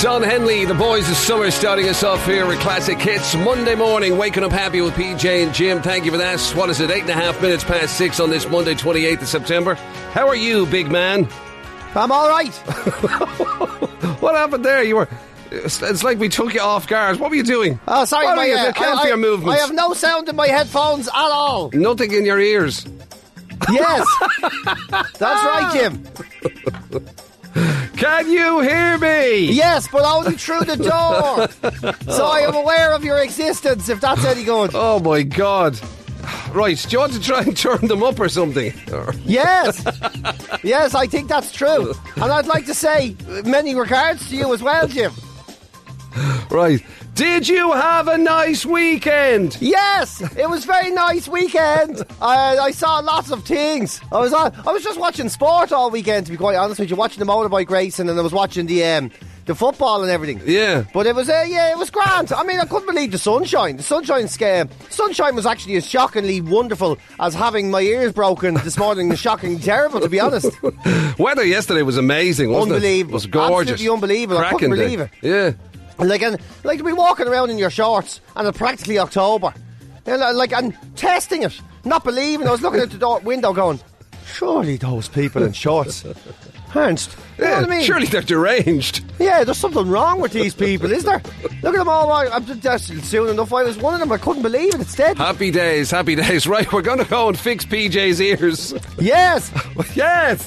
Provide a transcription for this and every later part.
Don Henley, the boys of summer, starting us off here with Classic Hits. Monday morning, waking up happy with PJ and Jim. Thank you for that. What is it, 8.5 minutes past 6 on this Monday, 28th of September. How are you, big man? I'm all right. What happened there? You were... It's like we took you off guard. What were you doing? Oh, sorry. Your movements. I have no sound in my headphones at all. Nothing in your ears. Yes. That's right, Jim. Can you hear me? Yes, but only through the door. So I am aware of your existence, if that's any good. Oh, my God. Right, do you want to try and turn them up or something? Yes. Yes, I think that's true. And I'd like to say many regards to you as well, Jim. Right. Did you have a nice weekend? Yes, it was a very nice weekend. I saw lots of things. I was just watching sport all weekend, to be quite honest with you, watching the motorbike racing, and I was watching the football and everything. Yeah. But it was it was grand. I mean, I couldn't believe the sunshine. The sunshine was actually as shockingly wonderful as having my ears broken this morning. Was shockingly terrible, to be honest. Weather yesterday was amazing, wasn't unbelievable. It was gorgeous. Absolutely unbelievable. I couldn't believe it. Yeah. Like to be walking around in your shorts and it's practically October. And testing it, not believing. I was looking at the window going, surely those people in shorts aren't. You know what I mean? Surely they're deranged. Yeah, there's something wrong with these people, is there? Look at them all. I'm just soon enough. I was one of them. I couldn't believe it. It's dead. Happy days, happy days. Right, we're going to go and fix PJ's ears. Yes. Yes.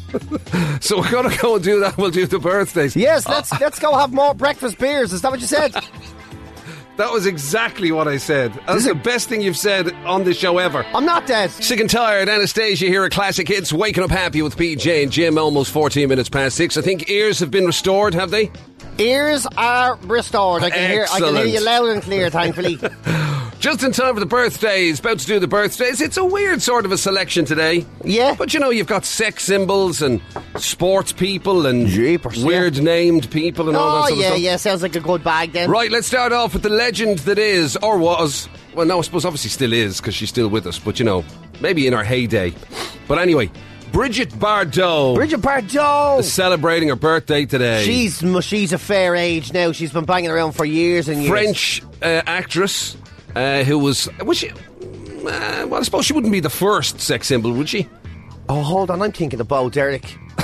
So we're going to go and do that. We'll do the birthdays. Yes, let's go have more breakfast beers. Is that what you said? That was exactly what I said. That's the best thing you've said on this show ever. I'm not dead. Sick and tired. Anastasia here at Classic Hits. Waking up happy with PJ and Jim. Almost 14 minutes past 6. I think ears have been restored, have they? Ears are restored. I can hear you loud and clear, thankfully. Just in time for the birthdays. About to do the birthdays. It's a weird sort of a selection today. Yeah. But you know, you've got sex symbols and sports people and weird named people and all that sort of stuff. Yeah, sounds like a good bag then. Right, let's start off with the legend that is, or was, well, no, I suppose obviously still is, because she's still with us, but you know, maybe in her heyday. But anyway, Brigitte Bardot. Brigitte Bardot is celebrating her birthday today. She's a fair age now. She's been banging around for years and years. French actress who was she? Well, I suppose she wouldn't be the first sex symbol, would she? Oh, hold on, I'm thinking of Bo Derek.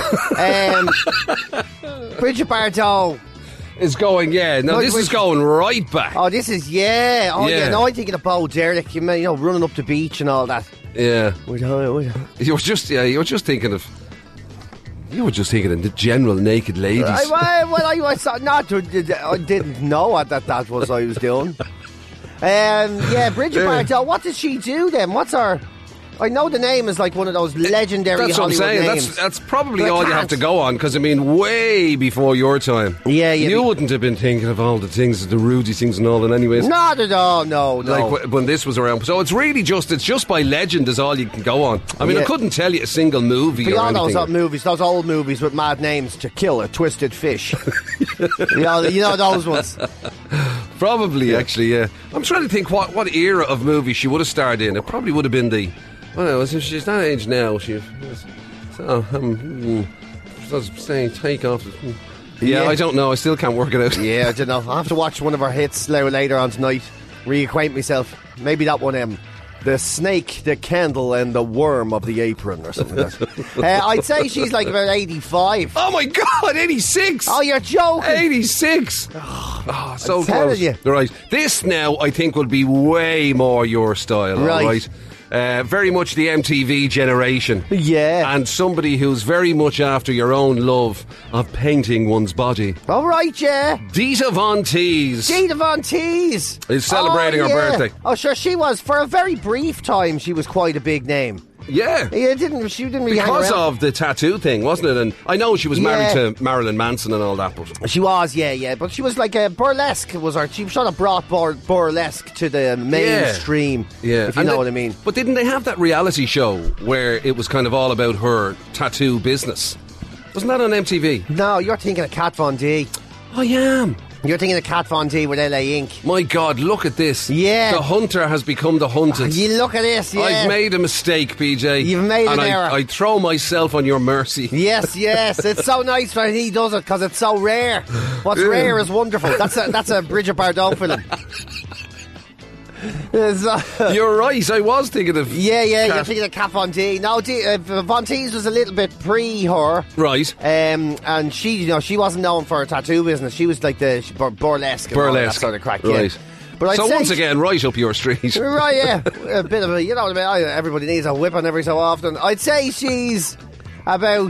Brigitte Bardot is going, this is going right back. Oh, this is, no, I'm thinking of Bo Derek, you know, running up the beach and all that. Yeah. You were just thinking of the general naked ladies. I didn't know what that was I was doing. Brigitte Bardot, what does she do then? What's her... I know the name is like one of those legendary Hollywood names. That's probably all you have to go on, because I mean, way before your time. Yeah, you wouldn't have been thinking of all the things, the Rudy things and all that anyways. Not at all, no. Like when this was around. So it's really just by legend is all you can go on. I mean, I couldn't tell you a single movie or anything. Those old movies with mad names, To Kill a Twisted Fish. you know those ones. Probably, actually, yeah. I'm trying to think what era of movie she would have starred in. It probably would have been the... Well, she's that age now. Saying take off. Yeah, I don't know. I still can't work it out. Yeah, I don't know. I'll have to watch one of her hits later on tonight. Reacquaint myself. Maybe that one. The Snake, the Candle, and the Worm of the Apron, or something like that. I'd say she's like about 85. Oh my God, 86! Oh, you're joking! 86! Oh, so close. You. Right. This now, I think, will be way more your style. Right. Very much the MTV generation. Yeah. And somebody who's very much after your own love of painting one's body. All right, yeah. Dita Von Teese. Dita Von Teese is celebrating her birthday. Oh, sure, she was. For a very brief time, she was quite a big name. Yeah. She didn't really because of the tattoo thing, wasn't it? And I know she was married to Marilyn Manson and all that, but she was, yeah. But she was like a burlesque, was her. She sort of brought burlesque to the mainstream, if you know what I mean. But didn't they have that reality show where it was kind of all about her tattoo business? Wasn't that on MTV? No, you're thinking of Kat Von D. I am. You're thinking of Kat Von D with LA Inc. My God, look at this. Yeah. The hunter has become the hunted. You look at this, yeah. I've made a mistake, PJ. You've made an error. I throw myself on your mercy. Yes. It's so nice when he does it because it's so rare. What's rare is wonderful. That's a Bridget Bardot film. You're right, I was thinking of... Yeah, you're thinking of Kat Von D. No, Von D's was a little bit pre-her. Right. And she wasn't known for her tattoo business. She was like the burlesque. And all that sort of crack, right. Yeah. But so once again, right up your street. Right, yeah. A bit of a, you know what I mean? Everybody needs a whipping every so often. I'd say she's about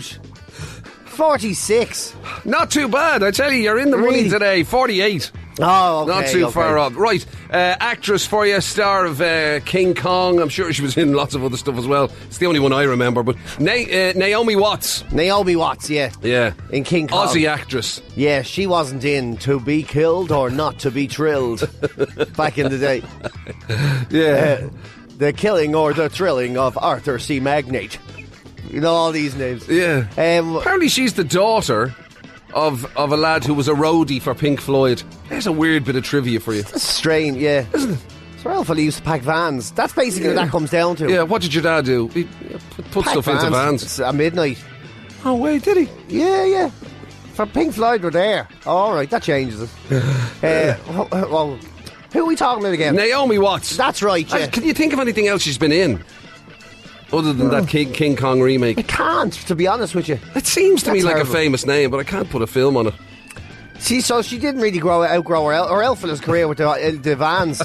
46. Not too bad. I tell you, you're in the money today. 48. Oh, okay. Not too far off. Right. Actress for you, star of King Kong. I'm sure she was in lots of other stuff as well. It's the only one I remember. But Naomi Watts. Naomi Watts, yeah. Yeah. In King Kong. Aussie actress. Yeah, she wasn't in To Be Killed or Not To Be Trilled back in the day. Yeah. The Killing or the Thrilling of Arthur C. Magnate. You know all these names. Yeah. Apparently she's the daughter of a lad who was a roadie for Pink Floyd. There's a weird bit of trivia for you. That's strange, yeah. Isn't it? So Ralph used to pack vans. That's basically what that comes down to. Yeah, what did your dad do? He put stuff into vans. It's at midnight. Oh, wait, did he? Yeah. For Pink Floyd were there. All right, that changes it. Well, who are we talking about again? Naomi Watts. That's right, yeah. Can you think of anything else she's been in? Other than that King Kong remake. I can't, to be honest with you. It seems to me like a famous name, but I can't put a film on it. See, so she didn't really outgrow her Elfila's career with the vans.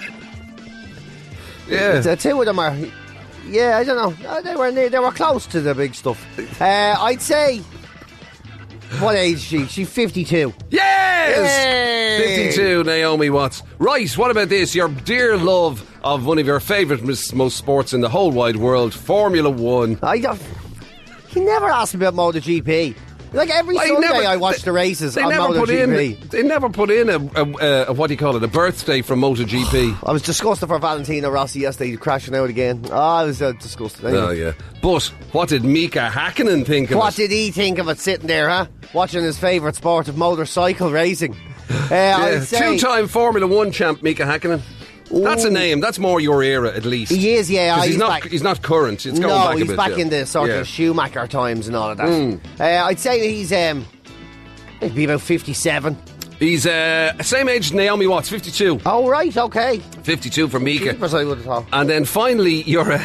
Yeah. The two of them are... Yeah, I don't know. They were close to the big stuff. I'd say... What age is she? She's 52. Yes! Yay! 52, Naomi Watts. Right, what about this? Your dear love of one of your favourite most sports in the whole wide world, Formula 1. He never asked me about MotoGP. Like every Sunday I watch the races on MotoGP. They never put in a what do you call it, a birthday from MotoGP. I was disgusted for Valentino Rossi yesterday crashing out again. I was disgusted. Anyway. Oh, yeah. But what did Mika Hakkinen think of it? What did he think of it sitting there, huh? Watching his favourite sport of motorcycle racing. Yeah. Two-time Formula 1 champ, Mika Hakkinen. That's a name. That's more your era, at least. He is, yeah. He's not current. It's going back a bit. No, he's back in the sort of Schumacher times and all of that. I'd say he's maybe about 57. He's same age as Naomi Watts, 52. Oh, right, okay. 52 for Mika. Keepers, I would have thought. And then finally, you're...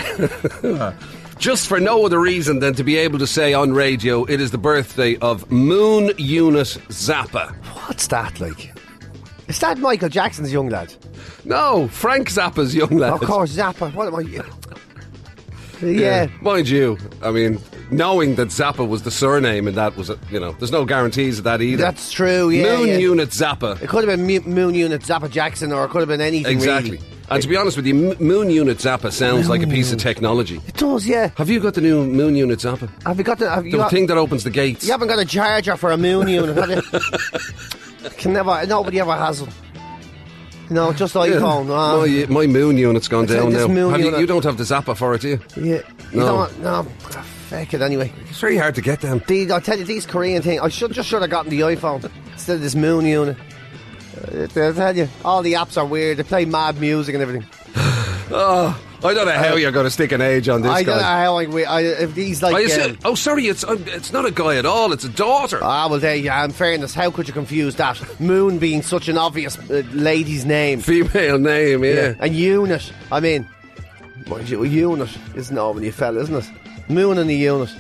just for no other reason than to be able to say on radio, it is the birthday of Moon Unit Zappa. What's that like? Is that Michael Jackson's young lad? No, Frank Zappa's young lad. Of course, Zappa. What am I... Yeah. Mind you, I mean, knowing that Zappa was the surname and that was, there's no guarantees of that either. That's true, yeah. Moon Unit Zappa. It could have been Moon Unit Zappa Jackson, or it could have been anything. Exactly. Really. And to be honest with you, Moon Unit Zappa sounds like a piece of technology. It does, yeah. Have you got the new Moon Unit Zappa? Have you got the thing that opens the gates? You haven't got a charger for a Moon Unit, have you? Nobody ever has one. No, just iPhone. My Moon Unit's gone down now. You don't have the Zappa for it, do you? Yeah. No. Fake it anyway. It's very hard to get them. I'll tell you, these Korean things, I should have gotten the iPhone instead of this Moon Unit. I'll tell you, all the apps are weird. They play mad music and everything. Oh, I don't know how you're going to stick an age on this guy. I don't know how if he's like... sorry, it's not a guy at all, it's a daughter. Well, there you are. In fairness, how could you confuse that? Moon being such an obvious lady's name. Female name, yeah. And Unit, I mean, mind you, a unit is normally a fella, isn't it? Moon and a unit.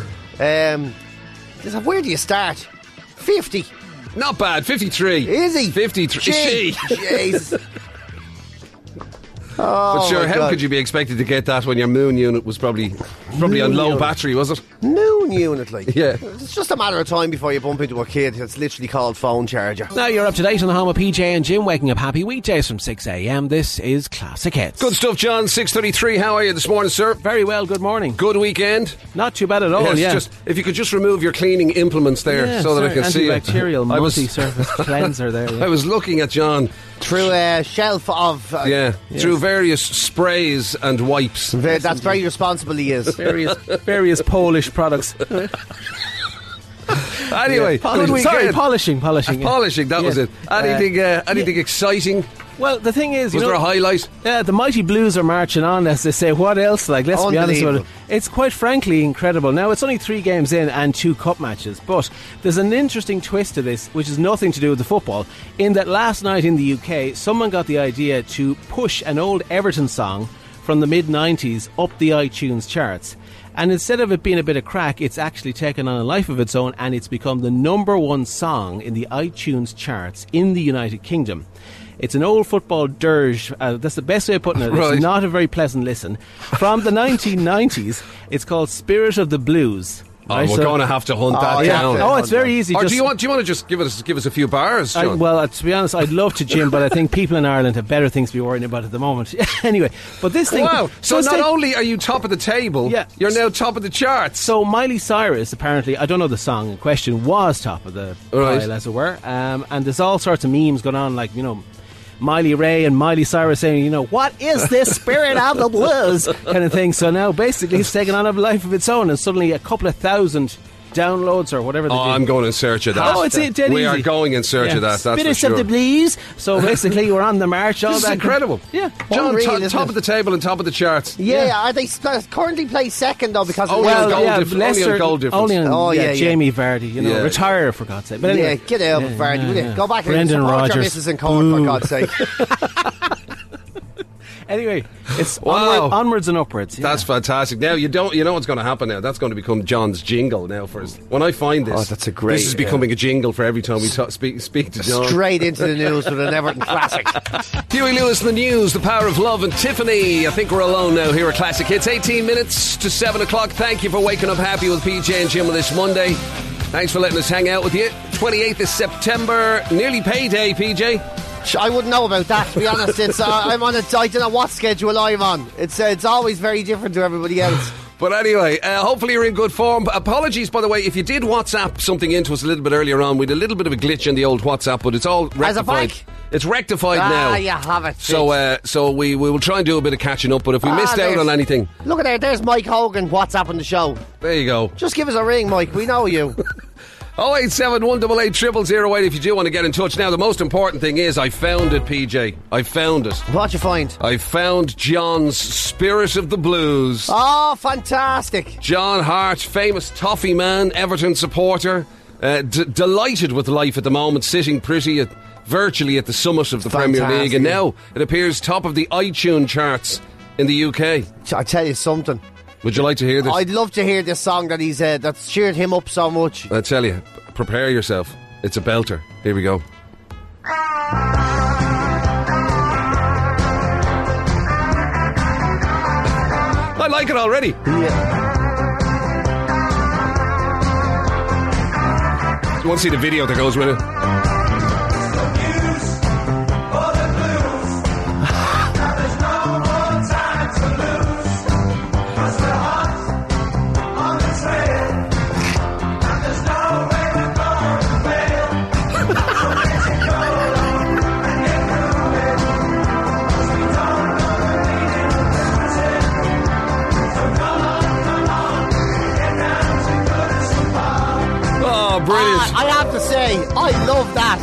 Where do you start? 50. Not bad, 53. Is he? 53. Jesus. But sure, how could you be expected to get that when your Moon Unit was probably on low battery, was it? Moon Unit, like. Yeah. It's just a matter of time before you bump into a kid. It's literally called phone charger. Now you're up to date on the home of PJ and Jim, waking up happy weekdays from 6 a.m. This is Classic Hits. Good stuff, John. 6:33. How are you this morning, sir? Very well, good morning. Good weekend? Not too bad at all, yes, if you could just remove your cleaning implements there so that I can see it. Antibacterial multi-surface cleanser there. Yeah. I was looking at John through a shelf of... through various sprays and wipes. That's very responsible he is. Various Polish products. Anyway, good weekend. Sorry, polishing. Polishing, that was it. Anything exciting? Well, the thing is, Was there a highlight? Yeah, the mighty Blues are marching on, as they say. What else? Like, let's be honest about it. It's quite frankly incredible. Now, it's only 3 games in and 2 cup matches, but there's an interesting twist to this, which has nothing to do with the football, in that last night in the UK, someone got the idea to push an old Everton song from the mid-90s up the iTunes charts. And instead of it being a bit of crack, it's actually taken on a life of its own, and it's become the #1 song in the iTunes charts in the United Kingdom. It's an old football dirge. That's the best way of putting it. Right. It's not a very pleasant listen. From the 1990s, it's called Spirit of the Blues. Right, we're going to have to hunt that down. Oh, it's very easy. Or do you want to just give us a few bars, John? To be honest, I'd love to, Jim, but I think people in Ireland have better things to be worrying about at the moment. Anyway, but this thing... Wow, so not only are you top of the table, you're now top of the charts. So Miley Cyrus, apparently, I don't know the song in question, was top of the pile, as it were. And there's all sorts of memes going on, like, Miley Ray and Miley Cyrus saying, what is this Spirit of the Blues kind of thing. So now basically it's taken on a life of its own, and suddenly a couple of thousand downloads or whatever they do. I'm going in search of that. Oh, it's dead We easy. are going in search of that, that's Spirit for sure. of the Blues. So basically we're on the march. All This is that incredible. Yeah. John, Unreal, top of the table and top of the charts. Yeah, are they currently play second though because Only of on goal difference. Leicester, Only on goal difference. only on Jamie Vardy, Yeah. retire for God's sake. But anyway, get out of Vardy, will you? Go back and Brendan support your Rodgers. missus in court, for God's sake. Anyway, it's Wow. onwards and upwards. Yeah. That's fantastic. Now you know what's going to happen now. That's going to become John's jingle now. When I find this, that's a great. This is becoming a jingle for every time we speak to John. Straight into the news with an Everton classic. Huey Lewis in the news, The Power of Love, and Tiffany. I think we're alone now here at Classic Hits. 18 minutes to 7 o'clock. Thank you for waking up happy with PJ and Jim on this Monday. Thanks for letting us hang out with you. 28th of September, nearly payday, PJ. I wouldn't know about that, to be honest. It's I'm on I don't know what schedule I'm on. It's always very different to everybody else. But anyway, hopefully you're in good form. Apologies, by the way, if you did WhatsApp something into us a little bit earlier on. We had a little bit of a glitch in the old WhatsApp, but it's all rectified. As a back? It's rectified now. You have it. So we will try and do a bit of catching up, but if we missed out on anything... Look at there's Mike Hogan WhatsApping the show. There you go. Just give us a ring, Mike. We know you. 087 188 0008 if you do want to get in touch. Now, the most important thing is I found it, PJ. I found it. What'd you find? I found John's Spirit of the Blues. Oh, fantastic. John Hart, famous toffee man, Everton supporter, delighted with life at the moment, sitting virtually at the summit of the Premier League, and now it appears top of the iTunes charts in the UK. I tell you something. Would you like to hear this? I'd love to hear this song that he's that's cheered him up so much. I tell you, prepare yourself. It's a belter. Here we go. I like it already. Yeah. You want to see the video that goes with it? Brilliant. I have to say, I love that.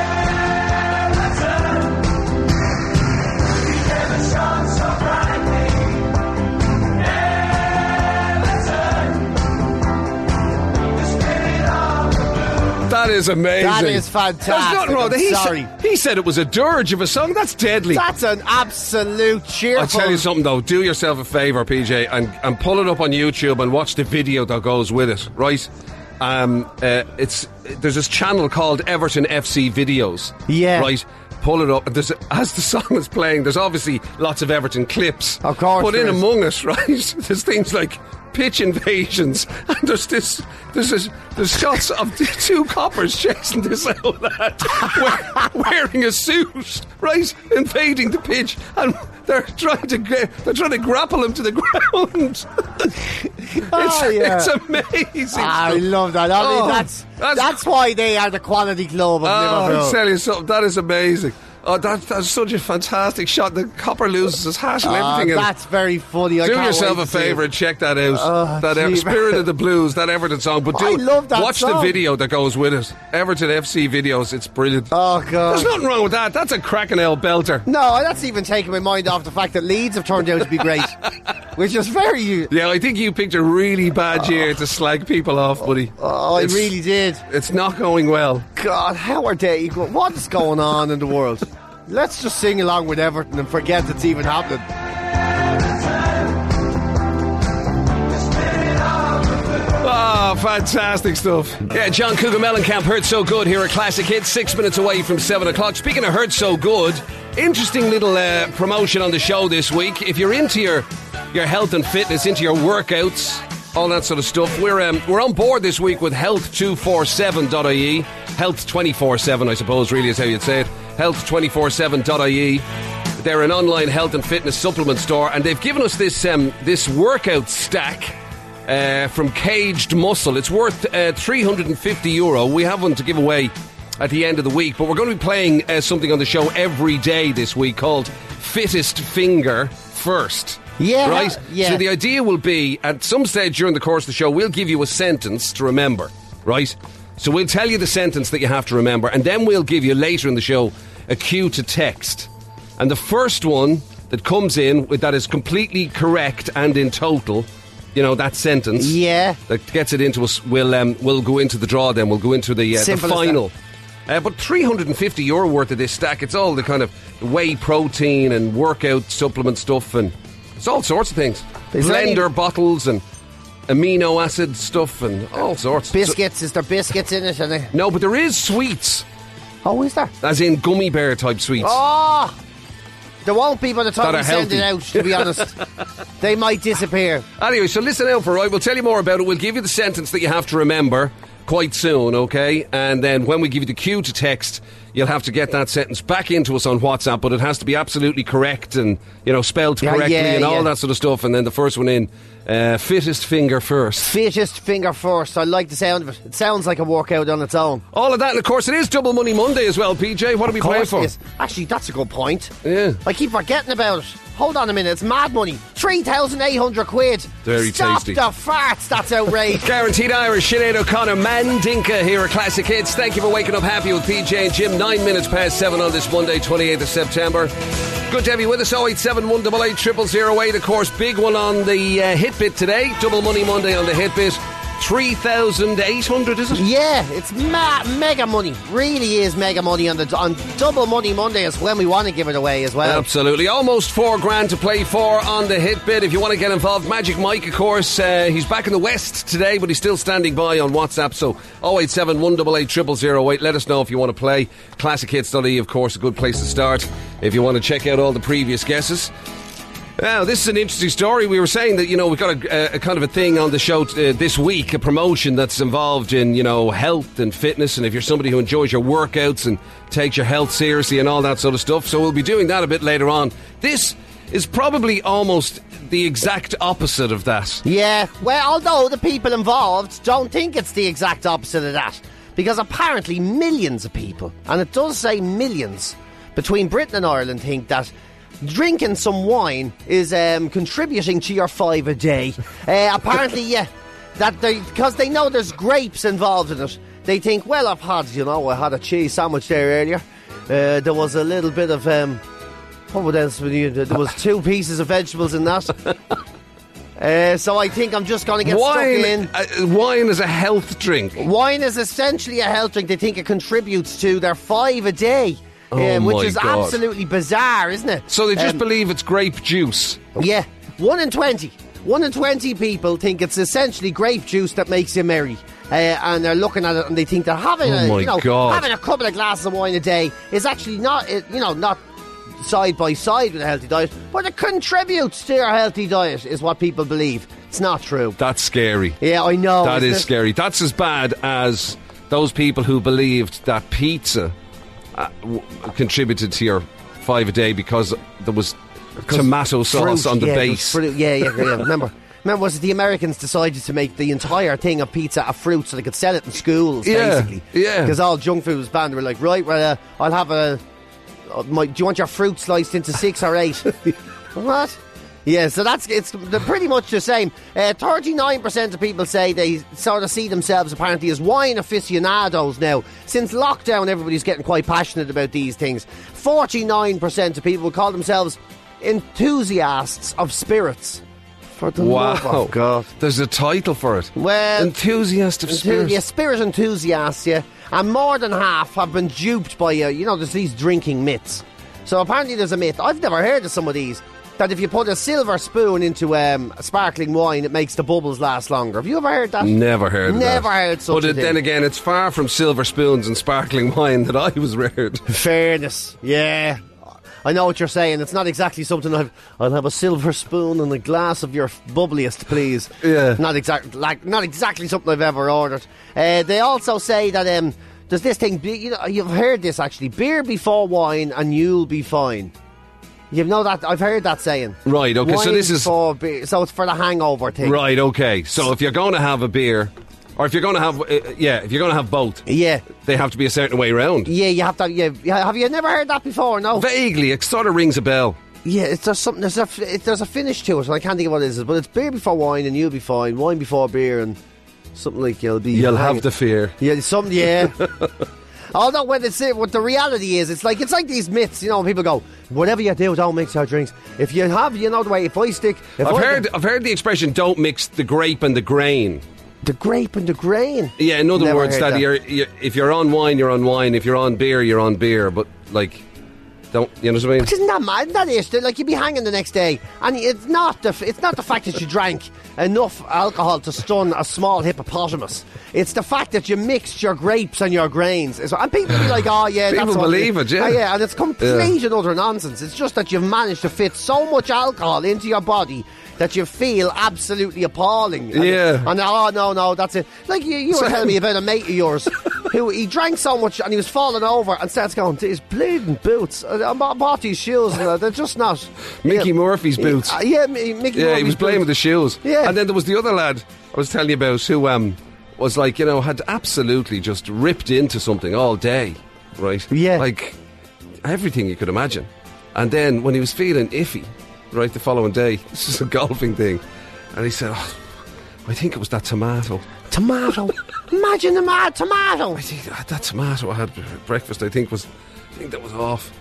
That is amazing. That is fantastic. There's nothing wrong with it. He said it was a dirge of a song. That's deadly. That's an absolute cheerful... I'll tell you something though. Do yourself a favour, PJ, and pull it up on YouTube and watch the video that goes with it, right? There's this channel called Everton FC Videos. Yeah. Right? Pull it up. As the song is playing, there's obviously lots of Everton clips. Of course. But in among it, right, there's things like pitch invasions, and there's shots of the two coppers chasing this old lad wearing a suit, right, invading the pitch, and they're trying to grapple him to the ground. It's amazing. I love that. I mean, that's why they are the quality club of Liverpool. I'll tell you something. That is amazing. Oh, that's such a fantastic shot. The copper loses his hat and everything. That's very funny. Do yourself a favour and check that out. Spirit of the Blues, that Everton song. But I love that watch song. the video that goes with it. Everton FC videos, it's brilliant. Oh, God. There's nothing wrong with that. That's a cracking old belter. No, that's even taking my mind off the fact that Leeds have turned out to be great. Which is very... Yeah, I think you picked a really bad year to slag people off, buddy. Oh, I really did. It's not going well. God, how are they? What is going on in the world? Let's just sing along with Everton and forget it's even happening. Oh, fantastic stuff. Yeah, John Cougar Mellencamp, Hurt So Good here at Classic Hits, 6 minutes away from 7 o'clock. Speaking of Hurt So Good, interesting little promotion on the show this week. If you're into your health and fitness, into your workouts, all that sort of stuff, we're on board this week with health247.ie. Health 24/7, I suppose, really is how you'd say it. Health247.ie. They're an online health and fitness supplement store, and they've given us this workout stack from Caged Muscle. It's worth €350. We have one to give away at the end of the week, but we're going to be playing something on the show every day this week called Fittest Finger First. Yeah. Right? Yeah. So the idea will be, at some stage during the course of the show, we'll give you a sentence to remember, right? So we'll tell you the sentence that you have to remember, and then we'll give you later in the show a cue to text. And the first one that comes in that is completely correct and in total, you know, that sentence, yeah, that gets it into us, we'll go into the draw. Then we'll go into the final. But €350 worth of this stack. It's all the kind of whey protein and workout supplement stuff, and it's all sorts of things. Blender bottles and amino acid stuff and all sorts. Biscuits, is there biscuits in it? No, but there is sweets. Oh, is there? As in gummy bear type sweets. Oh! There won't be by the time we send it out, to be honest. They might disappear. Anyway, so listen out for it. We'll tell you more about it. We'll give you the sentence that you have to remember quite soon, okay? And then when we give you the cue to text, you'll have to get that sentence back into us on WhatsApp, but it has to be absolutely correct and, you know, spelled correctly and all that sort of stuff. And then the first one in, fittest finger first. Fittest finger first. I like the sound of it. It sounds like a workout on its own. All of that, and of course it is Double Money Monday as well, PJ. What are we playing for? Actually, that's a good point. Yeah. I keep forgetting about it. Hold on a minute, it's mad money. 3,800 quid. Very tasty. Stop the farts, that's outrageous. Guaranteed Irish, Sinead O'Connor, Mandinka here at Classic Hits. Thank you for waking up happy with PJ and Jim. 9 minutes past 7 on this Monday, 28th of September. Good to have you with us. 0871 88 0008. Of course, big one on the Hitbit today. Double Money Monday on the Hitbit. 3,800, is it? Yeah, it's mega money. Really is mega money on Double Money Monday is when we want to give it away as well. Absolutely. Almost $4,000 to play for on the Hitbit. If you want to get involved, Magic Mike, of course, he's back in the West today, but he's still standing by on WhatsApp. So 0871 88 0008. Let us know if you want to play. ClassicHits.ie, of course, a good place to start if you want to check out all the previous guesses. Now, this is an interesting story. We were saying that, you know, we've got a kind of a thing on the show this week, a promotion that's involved in, you know, health and fitness, and if you're somebody who enjoys your workouts and takes your health seriously and all that sort of stuff. So we'll be doing that a bit later on. This is probably almost the exact opposite of that. Yeah, well, although the people involved don't think it's the exact opposite of that, because apparently millions of people, and it does say millions, between Britain and Ireland think that drinking some wine is contributing to your 5 a day. Apparently, yeah, because they know there's grapes involved in it. They think, well, I had a cheese sandwich there earlier. There was a little bit of what else? There was 2 pieces of vegetables in that. So I think I'm just going to get stuck in. Wine is a health drink. Wine is essentially a health drink. They think it contributes to their 5 a day. Which is God. Absolutely bizarre, isn't it? So they just believe it's grape juice. Yeah, 1 in 20. 1 in 20 people think it's essentially grape juice that makes you merry. And they're looking at it and they think that having having a couple of glasses of wine a day is actually not side by side with a healthy diet, but it contributes to your healthy diet, is what people believe. It's not true. That's scary. Yeah, I know. That is scary. That's as bad as those people who believed that pizza contributed to your 5 a day because there was tomato sauce on the base. Yeah. Remember, was it the Americans decided to make the entire thing of pizza a fruit so they could sell it in schools, basically? Yeah. Because all junk food was banned. They were like, right, well, I'll have do you want your fruit sliced into 6 or 8? What? Yeah, so it's pretty much the same. 39% of people say they sort of see themselves apparently as wine aficionados now. Since lockdown, everybody's getting quite passionate about these things. 49% of people call themselves enthusiasts of spirits. For the love of God. There's a title for it. Well, enthusiast of spirits. Yeah, spirit enthusiasts, yeah. And more than half have been duped by, there's these drinking myths. So apparently there's a myth. I've never heard of some of these. That if you put a silver spoon into sparkling wine, it makes the bubbles last longer. Have you ever heard that? Never heard of that. Never heard such a thing. But then again, it's far from silver spoons and sparkling wine that I was reared. Fairness, yeah. I know what you're saying. It's not exactly something I'll have a silver spoon and a glass of your bubbliest, please. Yeah. Not exactly something I've ever ordered. They also say that there's this thing, you've heard this actually, beer before wine and you'll be fine. You know that? I've heard that saying. Right, okay, wine so this is... beer, so it's for the hangover thing. Right, okay. So if you're going to have a beer, or if you're going to have, if you're going to have both, yeah, they have to be a certain way round. Yeah, you have to. Yeah, have you never heard that before? No. Vaguely, it sort of rings a bell. Yeah, there's something. There's a finish to it, and I can't think of what it is. But it's beer before wine, and you'll be fine. Wine before beer, and something like you'll have the fear. Yeah, something. Yeah. Although what the reality is, it's like these myths, people go, whatever you do, don't mix our drinks. If you have, the way, if I stick... I've heard the expression, don't mix the grape and the grain. The grape and the grain? Yeah, in other words, that if you're on wine, you're on wine. If you're on beer, you're on beer. But, don't, you know what I mean? But isn't that mad? That is, you'd be hanging the next day, and it's not the fact that you drank enough alcohol to stun a small hippopotamus. It's the fact that you mixed your grapes and your grains. And people be like, oh yeah, people that's believe it, yeah. Yeah, and it's complete and utter nonsense. It's just that you've managed to fit so much alcohol into your body that you feel absolutely appalling. Yeah. And no, that's it. Like you were telling me about a mate of yours who he drank so much and he was falling over and starts going, his bleeding boots. I bought these shoes and they're just not. Mickey Murphy's boots. Yeah, Mickey Murphy's he was playing with the shoes. Yeah. And then there was the other lad I was telling you about who was had absolutely just ripped into something all day, right? Yeah. Like everything you could imagine. And then when he was feeling iffy, right, the following day, this is a golfing thing, and he said, I think it was that tomato. Tomato? Imagine the mad tomato. I think that tomato I had for breakfast, I think that was off.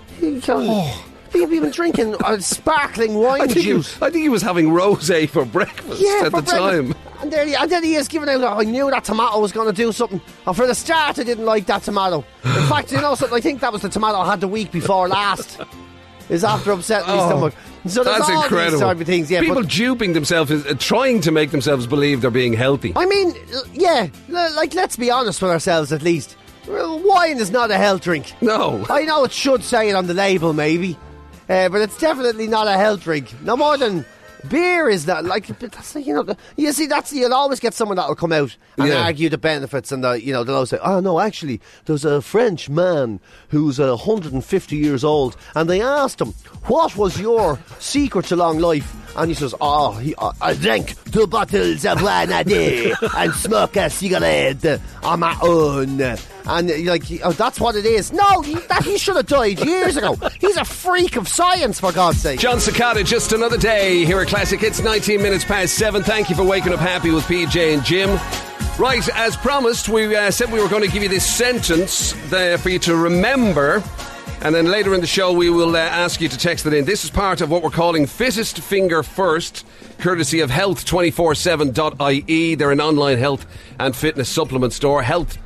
You've been drinking sparkling wine juice. I think he was having rosé for breakfast at the time. And then he is giving out, I knew that tomato was going to do something. And for the start, I didn't like that tomato. In fact, something, I think that was the tomato I had the week before last. Is after upsetting my stomach. So that's all incredible. These type of things, yeah, people duping themselves, trying to make themselves believe they're being healthy. I mean, yeah, let's be honest with ourselves at least. Wine is not a health drink. No. I know it should say it on the label, maybe. But it's definitely not a health drink. No more than beer is not. That's you see, you'll always get someone that'll come out and argue the benefits, and they'll always say, oh no, actually, there's a French man who's 150 years old, and they asked him, what was your secret to long life? And he says, I drank 2 bottles of wine a day and smoke a cigarette on my own. And you're like, that's what it is. No, he should have died years ago. He's a freak of science, for God's sake. John Cicada, just another day here at Classic Hits, 19 minutes past 7. Thank you for waking up happy with PJ and Jim. Right, as promised, we said we were going to give you this sentence there for you to remember. And then later in the show, we will ask you to text it in. This is part of what we're calling Fittest Finger First, courtesy of health247.ie. They're an online health and fitness supplement store.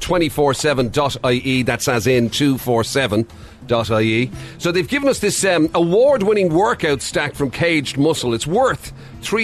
Health247.ie, that's as in 247.ie. So they've given us this award-winning workout stack from Caged Muscle. It's worth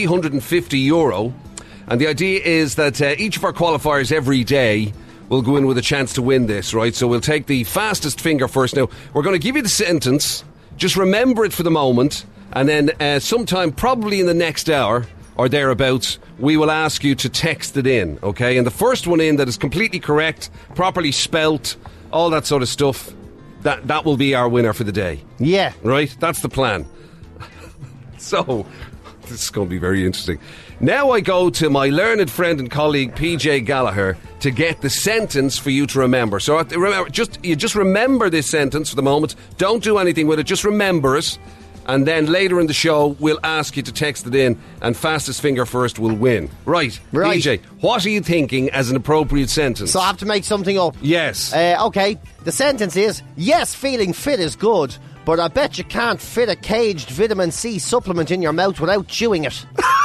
€350. And the idea is that each of our qualifiers every day will go in with a chance to win this, right? So we'll take the fastest finger first. Now, we're going to give you the sentence. Just remember it for the moment. And then sometime, probably in the next hour or thereabouts, we will ask you to text it in, okay? And the first one in that is completely correct, properly spelt, all that sort of stuff, that will be our winner for the day. Yeah. Right? That's the plan. So, This is going to be very interesting. Now I go to my learned friend and colleague PJ Gallagher to get the sentence for you to remember. So remember, you just remember this sentence for the moment. Don't do anything with it. Just remember it. And then later in the show, we'll ask you to text it in, and fastest finger first will win. Right. PJ, what are you thinking as an appropriate sentence? So I have to make something up. Yes. Okay. The sentence is, yes, feeling fit is good, but I bet you can't fit a caged vitamin C supplement in your mouth without chewing it.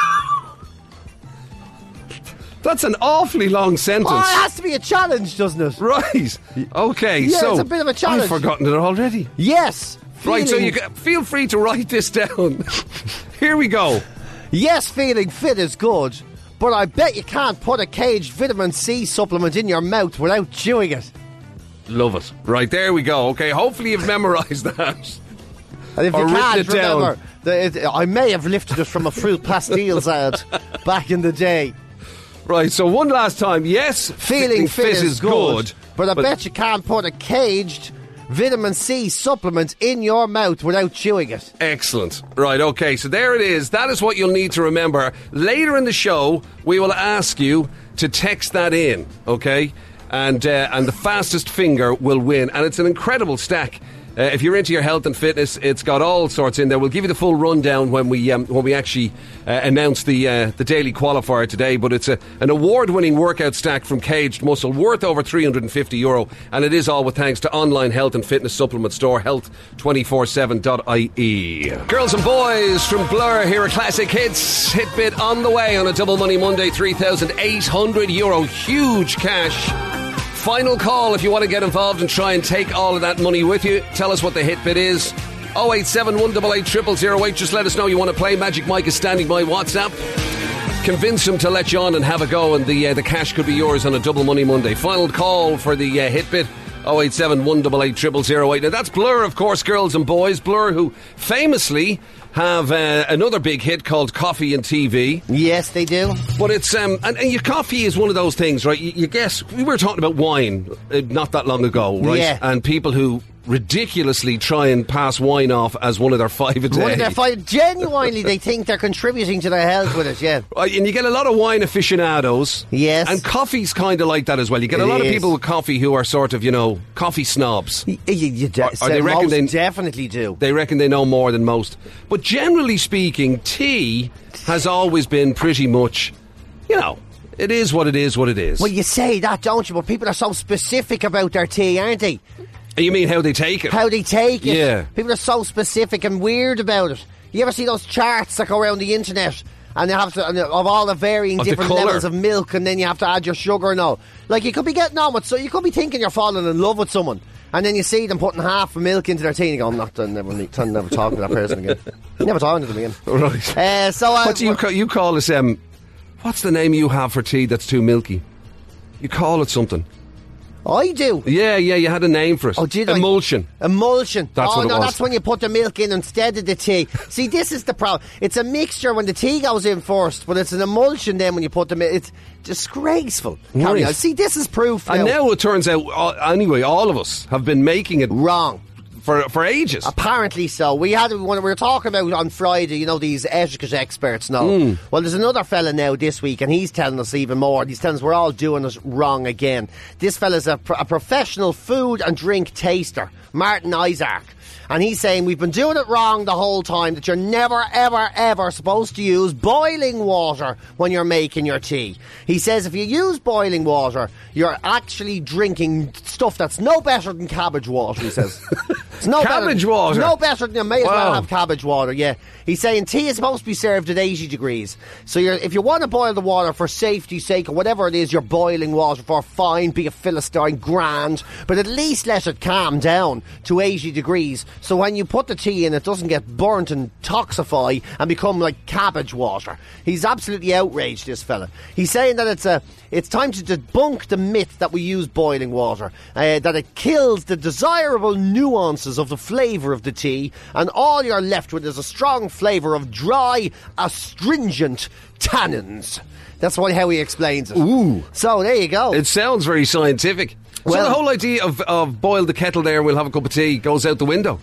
That's an awfully long sentence. Oh, it has to be a challenge, doesn't it? Right. Okay, yeah, so it's a bit of a challenge. I've forgotten it already. Yes. Right, so you feel free to write this down. Here we go. Yes, feeling fit is good, but I bet you can't put a caged vitamin C supplement in your mouth without chewing it. Love it. Right, there we go. Okay, hopefully you've memorised that. And if or you can't, written it remember, down. I may have lifted it from a fruit pastilles ad back in the day. Right, so one last time. Yes, feeling fit is good, but I but bet you can't put a caged vitamin C supplement in your mouth without chewing it. Excellent. Right, okay, so there it is. That is what you'll need to remember. Later in the show, we will ask you to text that in, okay? And the fastest finger will win. And it's an incredible stack. If you're into your health and fitness, it's got all sorts in there. We'll give you the full rundown when we actually announce the daily qualifier today. But it's an award-winning workout stack from Caged Muscle, worth over €350, and it is all with thanks to online health and fitness supplement store health247.ie. Girls and boys from Blur here at Classic Hits. Hitbit on the way on a Double Money Monday, €3,800, huge cash. Final call if you want to get involved and try and take all of that money with you. Tell us what the hit bit is. 087 188 0008. Just let us know you want to play. Magic Mike is standing by WhatsApp. Convince him to let you on and have a go, and the cash could be yours on a Double Money Monday. Final call for the hit bit. 087 188 0008. Now that's Blur, of course, girls and boys. Blur, who famously have another big hit called Coffee and TV. Yes, they do. But it's and your coffee is one of those things, right? You guess we were talking about wine not that long ago, right? Yeah. And people who ridiculously try and pass wine off as one of their 5 a day. One of their 5. Genuinely, they think they're contributing to their health with it, yeah. And you get a lot of wine aficionados. Yes. And coffee's kind of like that as well. You get a lot of people with coffee who are sort of, coffee snobs. They definitely do. They reckon they know more than most. But generally speaking, tea has always been pretty much, it is what it is, what it is. Well, you say that, don't you? But people are so specific about their tea, aren't they? You mean how they take it? How they take it. Yeah. People are so specific and weird about it. You ever see those charts that go around the internet? And they have to, of all the varying different levels of milk, and then you have to add your sugar and all. Like, you could be getting on with, so you could be thinking you're falling in love with someone, and then you see them putting half a milk into their tea, and you go, I'm never talking to that person again. Never talking to them again. Right. What do you call this? What's the name you have for tea that's too milky? You call it something. I do. Yeah, you had a name for it. Oh, did Emulsion. Emulsion. That's what it was. That's when you put the milk in instead of the tea. See, this is the problem. It's a mixture when the tea goes in first, but it's an emulsion then when you put the milk. It's disgraceful. Right. See, this is proof now. And now it turns out, anyway, all of us have been making it wrong. For ages. Apparently so. We were talking about on Friday, these etiquette experts now. Well, there's another fella now this week, and he's telling us even more. He's telling us we're all doing it wrong again. This fella's a professional food and drink taster, Martin Isaac. And he's saying we've been doing it wrong the whole time, that you're never, ever, ever supposed to use boiling water when you're making your tea. He says if you use boiling water, you're actually drinking stuff that's no better than cabbage water, he says. It's no cabbage water? No better than, you may as well have cabbage water, yeah. He's saying tea is supposed to be served at 80 degrees. So if you want to boil the water for safety's sake, or whatever it is you're boiling water for, fine, be a Philistine, grand, but at least let it calm down to 80 degrees. So when you put the tea in, it doesn't get burnt and toxify and become like cabbage water. He's absolutely outraged, this fella. He's saying that it's time to debunk the myth that we use boiling water, that it kills the desirable nuances of the flavour of the tea, and all you're left with is a strong flavour of dry, astringent tannins. That's how he explains it. Ooh. So there you go. It sounds very scientific. So the whole idea of boil the kettle there, we'll have a cup of tea, goes out the window.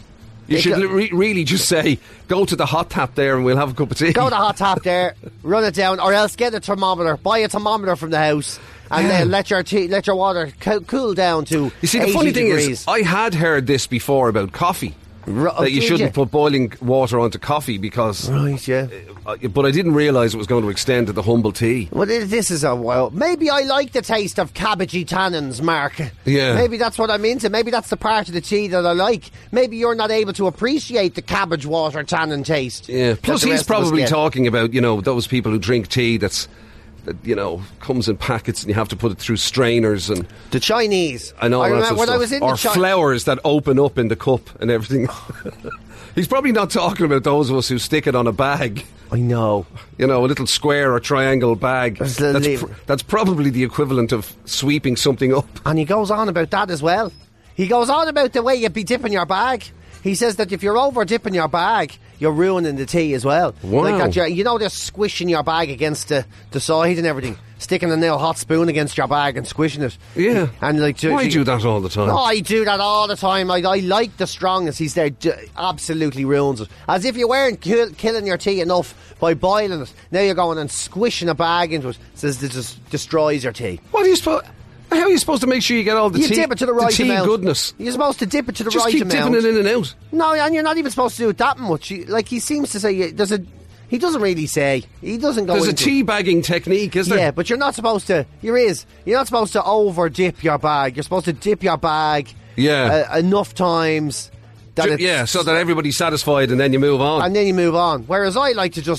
You should really just say, go to the hot tap there and we'll have a cup of tea. Go to the hot tap there, run it down, or else get a thermometer. Buy a thermometer from the house. And then let your water cool down to 80 You see, the funny thing degrees. is, I had heard this before about coffee. That you shouldn't put boiling water onto coffee because... Right, yeah. But I didn't realise it was going to extend to the humble tea. Well, this is maybe I like the taste of cabbagey tannins, Mark. Yeah. Maybe that's what I'm into. Maybe that's the part of the tea that I like. Maybe you're not able to appreciate the cabbage water tannin taste. Yeah. Plus, he's probably talking about, those people who drink tea that comes in packets and you have to put it through strainers and... The Chinese. I know, remember when I was in flowers that open up in the cup and everything. He's probably not talking about those of us who stick it on a bag. I know. A little square or triangle bag. That's probably the equivalent of sweeping something up. And he goes on about that as well. He goes on about the way you'd be dipping your bag. He says that if you're over dipping your bag, you're ruining the tea as well. Wow. Like that, they're squishing your bag against the side and everything. Sticking a nail hot spoon against your bag and squishing it. Yeah. And I do that all the time. Oh, I do that all the time. I like the strongness. He's there, absolutely ruins it. As if you weren't killing your tea enough by boiling it. Now you're going and squishing a bag into it. Says it just destroys your tea. What are you supposed... How are you supposed to make sure you get all the tea? You dip it to the right amount. Goodness. You're supposed to dip it to the just right amount. Just keep dipping it in and out. No, and you're not even supposed to do it that much. He seems to say he doesn't really say. He doesn't go. There's a tea bagging technique, is there? Yeah, but you're not supposed to. You're not supposed to over dip your bag. You're supposed to dip your bag. Yeah. Enough times. So that everybody's satisfied, and then you move on. And then you move on. Whereas I like to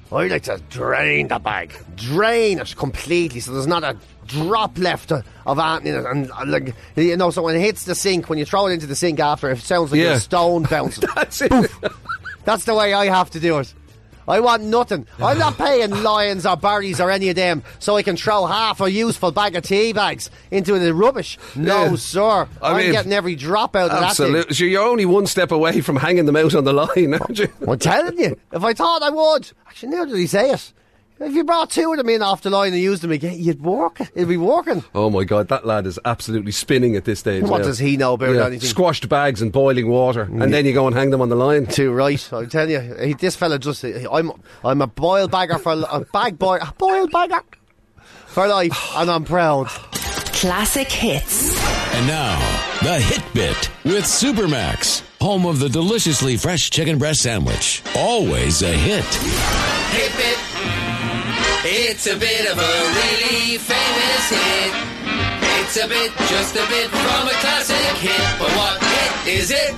drain the bag, drain it completely, so there's not a drop left of anything in it, and so when it hits the sink, when you throw it into the sink after, it sounds like a stone bouncing. That's it. That's the way I have to do it. I want nothing. I'm not paying Lions or Barry's or any of them so I can throw half a useful bag of tea bags into the rubbish. No, sir. I'm getting every drop out of that thing. Absolutely. So you're only one step away from hanging them out on the line, aren't you? I'm telling you. If I thought I would. Actually, now that he say it. If you brought two of them in off the line and used them again, it'd be working. Oh my God, that lad is absolutely spinning at this stage. What does he know about anything? Squashed bags and boiling water, and then you go and hang them on the line. Too right, I'm telling you. This fella I'm a boiled bagger for a boiled bagger for life, and I'm proud. Classic hits. And now, the Hit Bit with Supermax, home of the deliciously fresh chicken breast sandwich. Always a hit. Hit Bit. It's a bit of a really famous hit. It's just a bit from a classic hit. But what hit is it?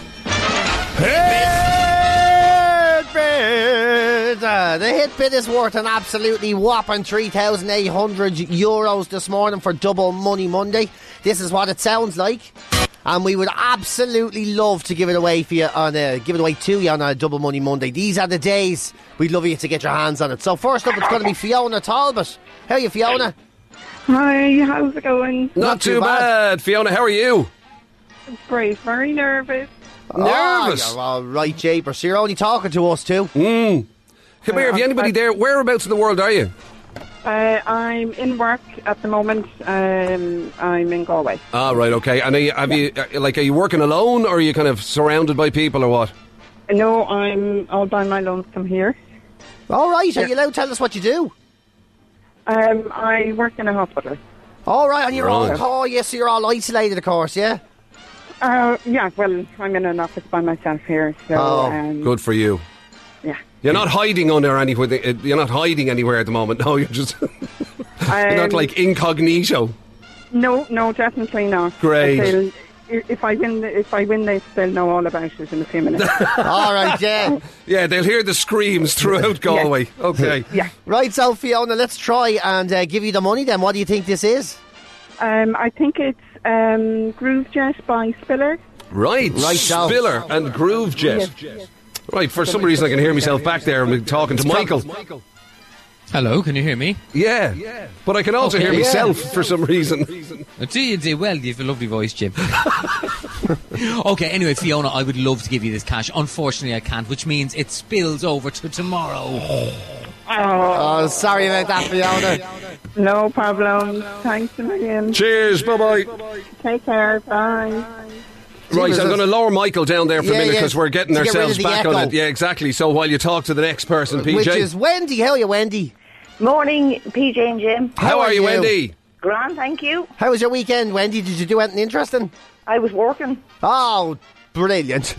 Hit Bit! The Hit Bit is worth an absolutely whopping €3,800 this morning for Double Money Monday. This is what it sounds like. And we would absolutely love to give it away to you on a Double Money Monday. These are the days we'd love you to get your hands on it. So first up, it's going to be Fiona Talbot. How are you, Fiona? Hi, how's it going? Not too bad. Fiona, how are you? Great, very nervous. Nervous? You're all right, Japers. So you're only talking to us too. Come here, have you anybody there? Whereabouts in the world are you? I'm in work at the moment. I'm in Galway. Ah, right, okay. And are you working alone, or are you kind of surrounded by people, or what? No, I'm all by my lonesome here. All right, are you allowed to tell us what you do? I work in a hospital. All right, and you're all... Oh, yes, so you're all isolated, of course, yeah? Yeah, well, I'm in an office by myself here, so... good for you. Yeah. You're not hiding under anything. You're not hiding anywhere at the moment. No, you're just. You're not like incognito. No, definitely not. Great. If I win this, they'll know all about it in a few minutes. All right, yeah. Yeah, they'll hear the screams throughout Galway. Yes. Okay. Yeah. Right, so Fiona, let's try and give you the money then. What do you think this is? I think it's Groove Jet by Spiller. Right, Spiller and Groove Jet. Yes. Right, for some reason I can hear myself back there. I'm talking to Michael. Hello, can you hear me? Yeah, but I can also hear myself for some reason. Do you? Well, you have a lovely voice, Jim. Okay, anyway, Fiona, I would love to give you this cash. Unfortunately, I can't, which means it spills over to tomorrow. Oh, sorry about that, Fiona. No problem. Thanks a million. Cheers, bye-bye. Take care, bye. Right, I'm going to lower Michael down there for a minute because we're getting To get rid ourselves of the back echo. on it. Yeah, exactly. So while you talk to the next person, PJ. Which is Wendy. How are you, Wendy? Morning, PJ and Jim. How are you, Wendy? Grand, thank you. How was your weekend, Wendy? Did you do anything interesting? I was working. Oh, brilliant.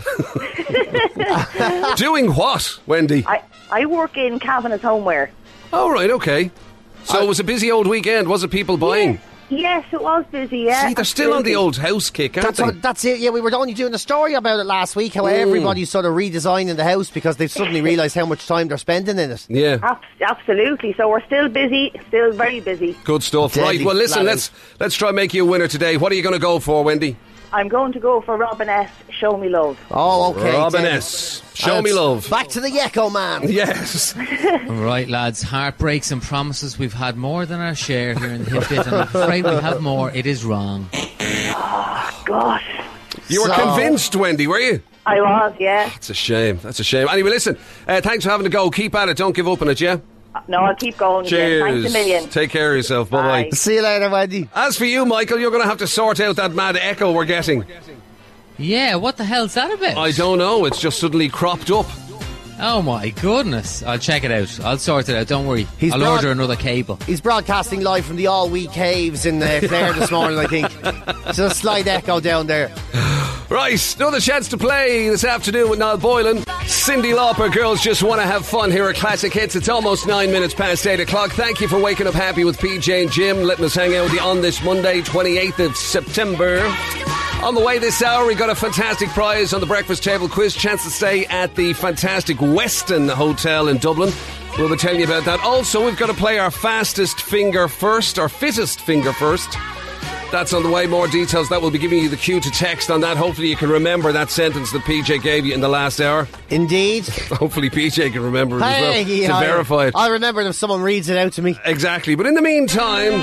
Doing what, Wendy? I work in Cavanagh's Homeware. Oh, right, okay. So it was a busy old weekend. Was it people buying? Yes, it was busy, yeah. See, they're still on the old house kick, aren't they? That's it. Yeah, we were only doing a story about it last week, how everybody's sort of redesigning the house because they've suddenly realised how much time they're spending in it. Yeah. Absolutely. So we're still busy, still very busy. Good stuff. Deadly Right, well, listen, flat let's try and make you a winner today. What are you going to go for, Wendy? I'm going to go for Robin S. Show Me Love. Oh, okay. Robin Deadly. S. Show And me it's love. Back to the Echo Man. Yes. Right, lads, heartbreaks and promises. We've had more than our share here in the hit bit, and I'm afraid we have more. It is wrong. Gosh. You were So- convinced, Wendy, were you? I was, yeah. That's a shame. That's a shame. Anyway, listen, thanks for having to go. Keep at it. Don't give up on it, yeah? No, I'll keep going. Jim. Cheers. Thanks a million. Take care of yourself. Bye-bye. Bye. See you later, Wendy. As for you, Michael, you're going to have to sort out that mad echo we're getting. Yeah, what the hell's that about? I don't know. It's just suddenly cropped up. Oh my goodness. I'll check it out. I'll sort it out. Don't worry. He's I'll brought- order another cable. He's broadcasting live from the All Week Caves in Clare this morning, I think. Just a slight echo down there. Right, another chance to play this afternoon with Niall Boylan. Cyndi Lauper, Girls Just Want to Have Fun here at Classic Hits. It's almost 9 minutes past 8 o'clock. Thank you for waking up happy with PJ and Jim, letting us hang out with you on this Monday, 28th of September. On the way this hour, we got a fantastic prize on the breakfast table quiz. Chance to stay at the fantastic Westin Hotel in Dublin. We'll be telling you about that. Also, we've got to play our fastest finger first, or fittest finger first. That's on the way. More details. That will be giving you the cue to text on that. Hopefully you can remember that sentence that PJ gave you in the last hour. Indeed. Hopefully PJ can remember it as well Hey, to verify it. I'll remember it if someone reads it out to me. Exactly. But in the meantime...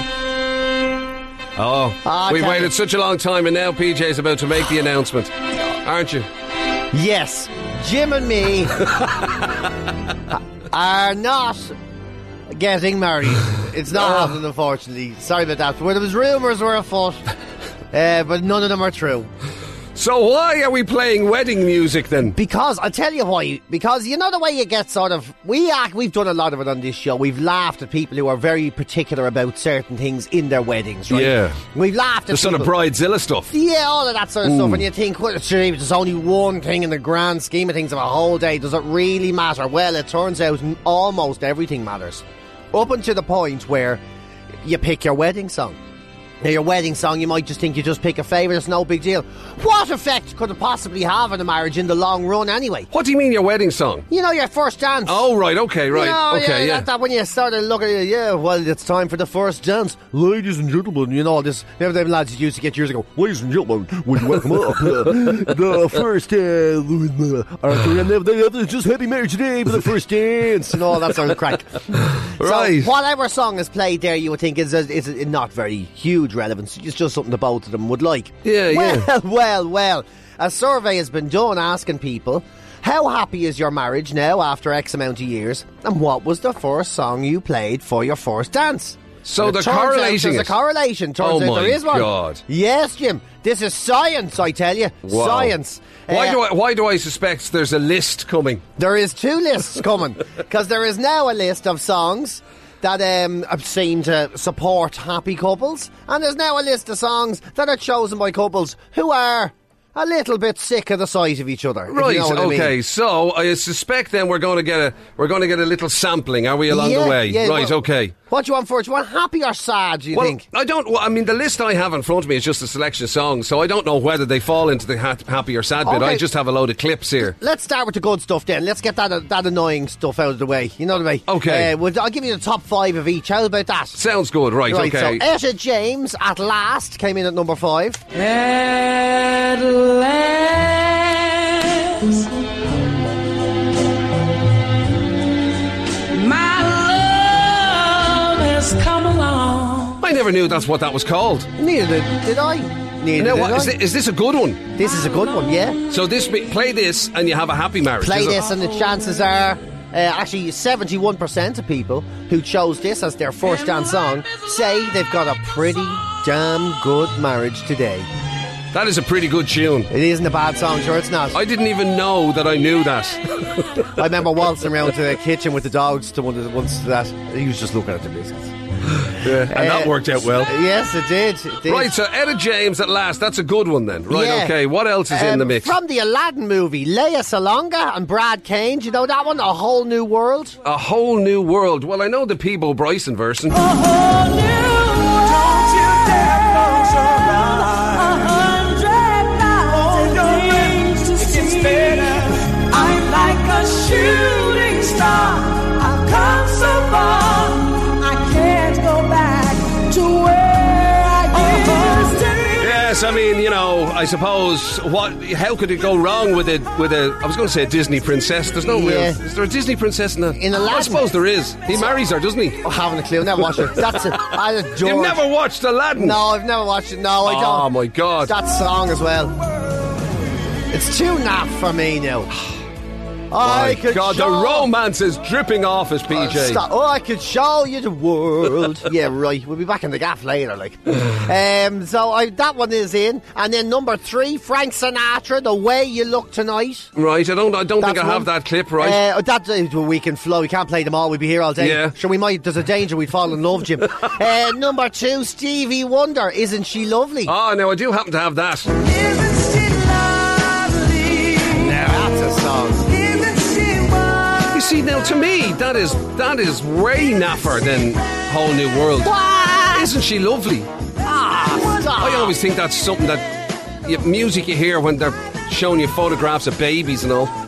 we've tell waited you. such a long time, and now PJ's about to make the announcement. Aren't you? Yes, Jim and me are not getting married. It's not happening, unfortunately. Sorry about that. Well, there was rumours were afoot, but none of them are true. So why are we playing wedding music then? Because I'll tell you why. Because you know the way you get sort of we've done a lot of it on this show. We've laughed at people who are very particular about certain things in their weddings, right? Yeah. We've laughed at The sort of people- Bridezilla stuff. Yeah, all of that sort of stuff. And you think, well, sure, there's only one thing in the grand scheme of things of a whole day. Does it really matter? Well, it turns out almost everything matters. Up until the point where you pick your wedding song. Now, your wedding song, you might just think you just pick a favourite, it's no big deal. What effect could it possibly have on a marriage in the long run anyway? What do you mean your wedding song? You know, your first dance. Oh, right, okay, right. You know, okay, yeah. That when you started looking at it, yeah, well, it's time for the first dance. Ladies and gentlemen, you know, this, them lads used to get years ago, ladies and gentlemen, would you welcome up the first, Arthur, and they just had him married today for the first dance, and all that sort of crack. Right. So, whatever song is played there, you would think is not very huge relevance. It's just something the both of them would like. Yeah, yeah. Well. A survey has been done asking people, how happy is your marriage now after X amount of years? And what was the first song you played for your first dance? So And they're it turns out correlating There's it. a correlation. Turns Oh out my there is one. God. Yes, Jim. This is science, I tell you. Wow. Science. Why do I suspect there's a list coming? There is two lists coming. Because there is now a list of songs that seem to support happy couples, and there's now a list of songs that are chosen by couples who are a little bit sick of the sight of each other. if Right, you know what I mean. okay. So I suspect then we're going to get a little sampling. Are we along the way? Yeah, right, well, okay. What do you want for it? Do you want happy or sad, do you think? I don't. Well, I mean, the list I have in front of me is just a selection of songs, so I don't know whether they fall into the happy or sad bit. Okay. I just have a load of clips here. Let's start with the good stuff then. Let's get that annoying stuff out of the way. You know the way. Okay. I'll give you the top 5 of each. How about that? Sounds good. Right, Right, okay. so Etta James, At Last, came in at number 5. At last, my love has come along. I never knew that's what that was called. Neither did I. Neither Now, did what, I. is this a good one? This is a good one, yeah. So play this and you have a happy marriage. Play is it? this and the chances are actually 71% of people who chose this as their first dance song say they've got a pretty damn good marriage today. That is a pretty good tune. It isn't a bad song, sure it's not. I didn't even know that I knew that. I remember waltzing around to the kitchen with the dogs to once to that. He was just looking at the biscuits. Yeah, and that worked out well. Yes, it did. Right, so Etta James at last. That's a good one then. Right, okay. What else is in the mix? From the Aladdin movie, Lea Salonga and Brad Kane. Do you know that one? A Whole New World? A Whole New World. Well, I know the Peebo Bryson version. A whole new world. Don't you dare close your eyes. 100,000 things to see. I'm like a shooting star. I've come so far. I can't go back to where I used to be. Yes, I mean, you know, I suppose how could it go wrong with a I was going to say a Disney princess. There's no real. Is there a Disney princess in that? In Aladdin. I suppose there is. He marries her, doesn't he? I haven't a clue. Never watched it. That's it. I adore. You've never watched Aladdin? No, I've never watched it. No, I don't. Oh my God. That song as well. It's too naff for me now. My God, the romance is dripping off us, PJ. I could show you the world. Yeah, right. We'll be back in the gaff later, like. That one is in, and then number 3, Frank Sinatra, The Way You Look Tonight. Right, I don't think I have that clip. Right, we can flow. We can't play them all. We'd be here all day. Yeah. Sure, we might. There's a danger we'd fall in love, Jim. Number 2, Stevie Wonder, Isn't She Lovely? Oh, no, I do happen to have that. Isn't she lovely? Now that's a song. You see, now to me, that is way naffer than Whole New World. What? Isn't she lovely? Stop. I always think that's something that music you hear when they're showing you photographs of babies and all.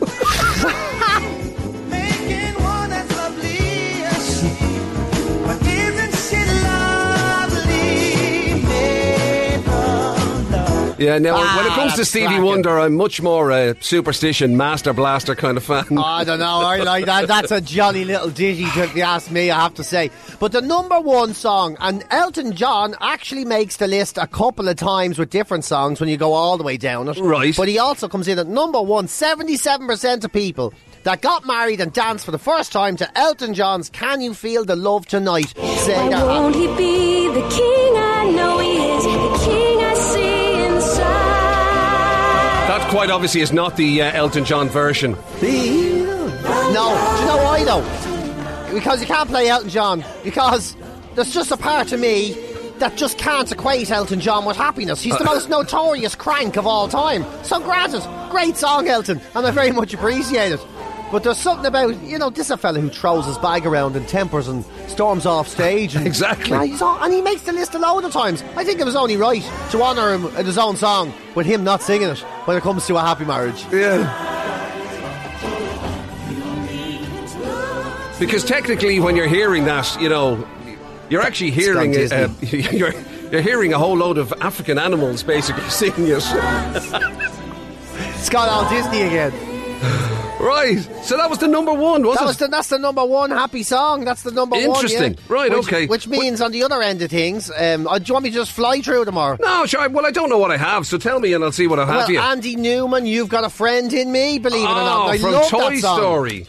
Making one that's lovely as she. But isn't she lovely? Made of love. Yeah, now when it comes to Stevie Wonder, I'm much more a Superstition, Master Blaster kind of fan. I don't know, I like that. That's a jolly little ditty, if you ask me, I have to say. But the number 1 song, and Elton John actually makes the list a couple of times with different songs when you go all the way down it. Right. But he also comes in at number 1, 77% of people that got married and danced for the first time to Elton John's Can You Feel the Love Tonight? Say Why that. won't he be the king I know he is, the king I see inside? That quite obviously is not the Elton John version. No, do you know why though? Because you can't play Elton John, because there's just a part of me that just can't equate Elton John with happiness. He's the most notorious crank of all time. So granted, great song, Elton, and I very much appreciate it. But there's something about, this is a fella who throws his bag around and tempers and storms off stage. And, exactly. And he makes the list a load of times. I think it was only right to honour him in his own song with him not singing it when it comes to a happy marriage. Yeah. Because technically when you're hearing that, you're actually hearing you're hearing a whole load of African animals basically singing it. It's got all Disney again. Right, so that was the number 1, wasn't it? That's the number 1 happy song. That's the number 1. Interesting. Yeah. Right, okay. Which means on the other end of things, do you want me to just fly through them or? No, sure. Well, I don't know what I have, so tell me and I'll see what I have here. Andy Newman, You've Got a Friend in Me, believe it or not. I from love Toy that song. Story.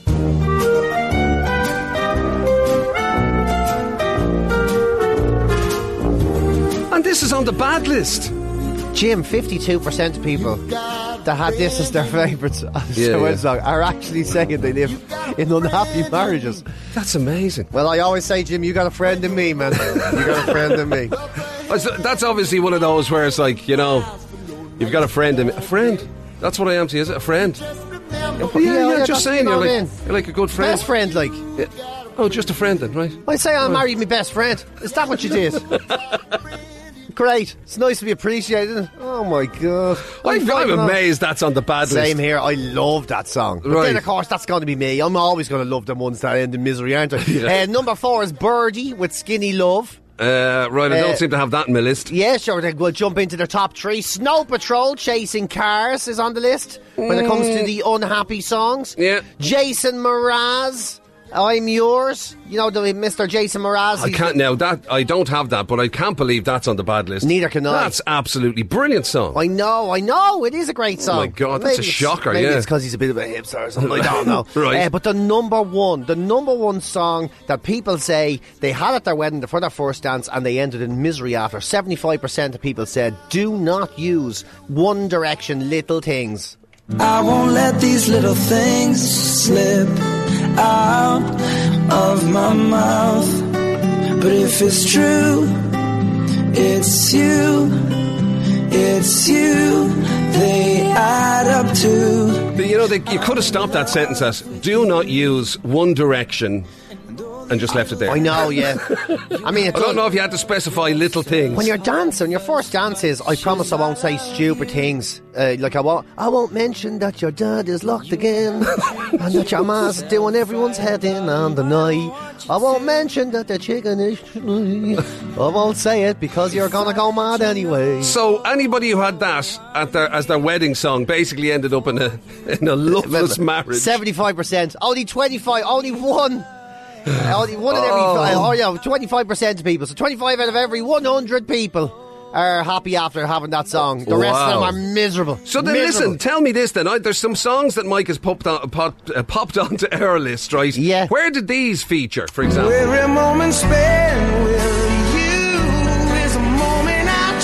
And this is on the bad list. Jim, 52% of people that had this as their favourite song are actually saying they live in unhappy marriages. That's amazing. Well, I always say, Jim, you got a friend in me, man. You got a friend in me. That's obviously one of those where it's like, you've got a friend in me. A friend? That's what I am to you, is it? A friend? Yeah, just saying, you're like a good friend. Best friend, like. Yeah. Oh, just a friend then, right? I say I married my best friend. Is that what you did? Great. It's nice to be appreciated. Oh my God. I'm amazed that's on the bad list. Same here. I love that song. But then, of course, that's going to be me. I'm always going to love them ones that end in misery, aren't I? Yeah. Number 4 is Birdie with Skinny Love. Right, I don't seem to have that in my list. Yeah, sure. Then we'll jump into the top 3. Snow Patrol, Chasing Cars is on the list when it comes to the unhappy songs. Yeah. Jason Mraz, I'm Yours. You know, the Mr. Jason Mraz. I can't now. That I don't have that, but I can't believe that's on the bad list. Neither can I. That's absolutely brilliant song. I know. It is a great song. Oh my God, that's a shocker. Maybe yeah, it's because he's a bit of a hipster or something. I don't know. Right. But the number one song that people say they had at their wedding for their first dance and they ended in misery after. 75% of people said, "Do not use One Direction, Little Things." I won't let these little things slip out of my mouth. But if it's true, it's you, they add up to. But you know, you could have stopped that sentence as "Do not use One Direction" and just left it there. I know, yeah. I mean, I don't know if you had to specify little things. When you're dancing, your first dance is, I promise I won't say stupid things. Like I won't mention that your dad is locked again and that your ma's doing everyone's head in on the night. I won't mention that the chicken is I won't say it because you're gonna go mad anyway. So anybody who had that as their wedding song basically ended up in a loveless marriage. 75%. Only 25. Only one. Only one in every 25% of people. So 25 out of every 100 people are happy after having that song. The rest of them are miserable. So then listen, tell me this then. There's some songs that Mike has popped onto our list, right? Yeah. Where did these feature, for example? Every moment spent with you is a moment I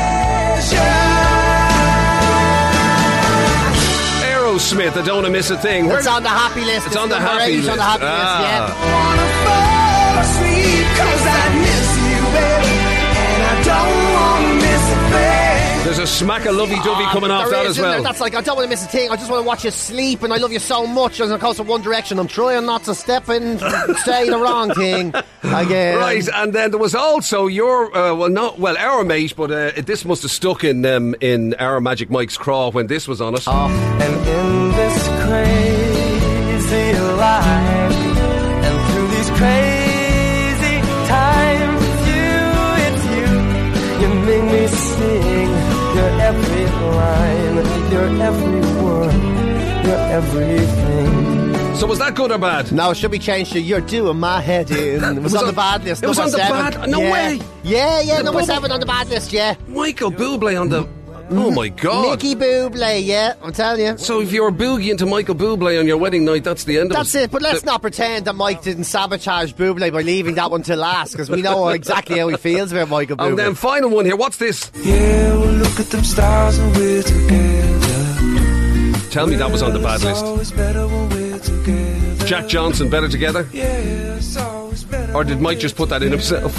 treasure. Aerosmith, I don't want to miss a thing. It's on the happy list. It's on the happy list. On the happy list, yeah. I wanna fall asleep 'cause I miss you, baby, and I don't wanna miss a thing. There's a smack of lovey-dovey coming off that as well. That's like, I don't want to miss a thing. I just want to watch you sleep, and I love you so much. As it comes to One Direction, I'm trying not to step in, say the wrong thing again. Right, and then there was also your, our mate, but this must have stuck in our Magic Mike's craw when this was on it. And in this crazy life, and through these crazy times, it's you make me sing. You're every line, you're every word, you're everything. So was that good or bad? No, it should be changed to "You're doing my head in." It was on the bad list. It was on the bad. No way. Yeah, number 7 on the bad list. Yeah, Michael Bublé on the. Oh my God. Mickey Bublé, yeah, I'm telling you. So if you're boogieing to Michael Bublé on your wedding night, that's the end of it. That's it, but let's not pretend that Mike didn't sabotage Bublé by leaving that one to last, because we know exactly how he feels about Michael Bublé. And then final one here, what's this? Yeah, well, look at them stars and we're together. Tell me that was on the bad list. Always better when we're together. Jack Johnson, Better Together? Yeah, it's always better. Or did Mike just put that in himself?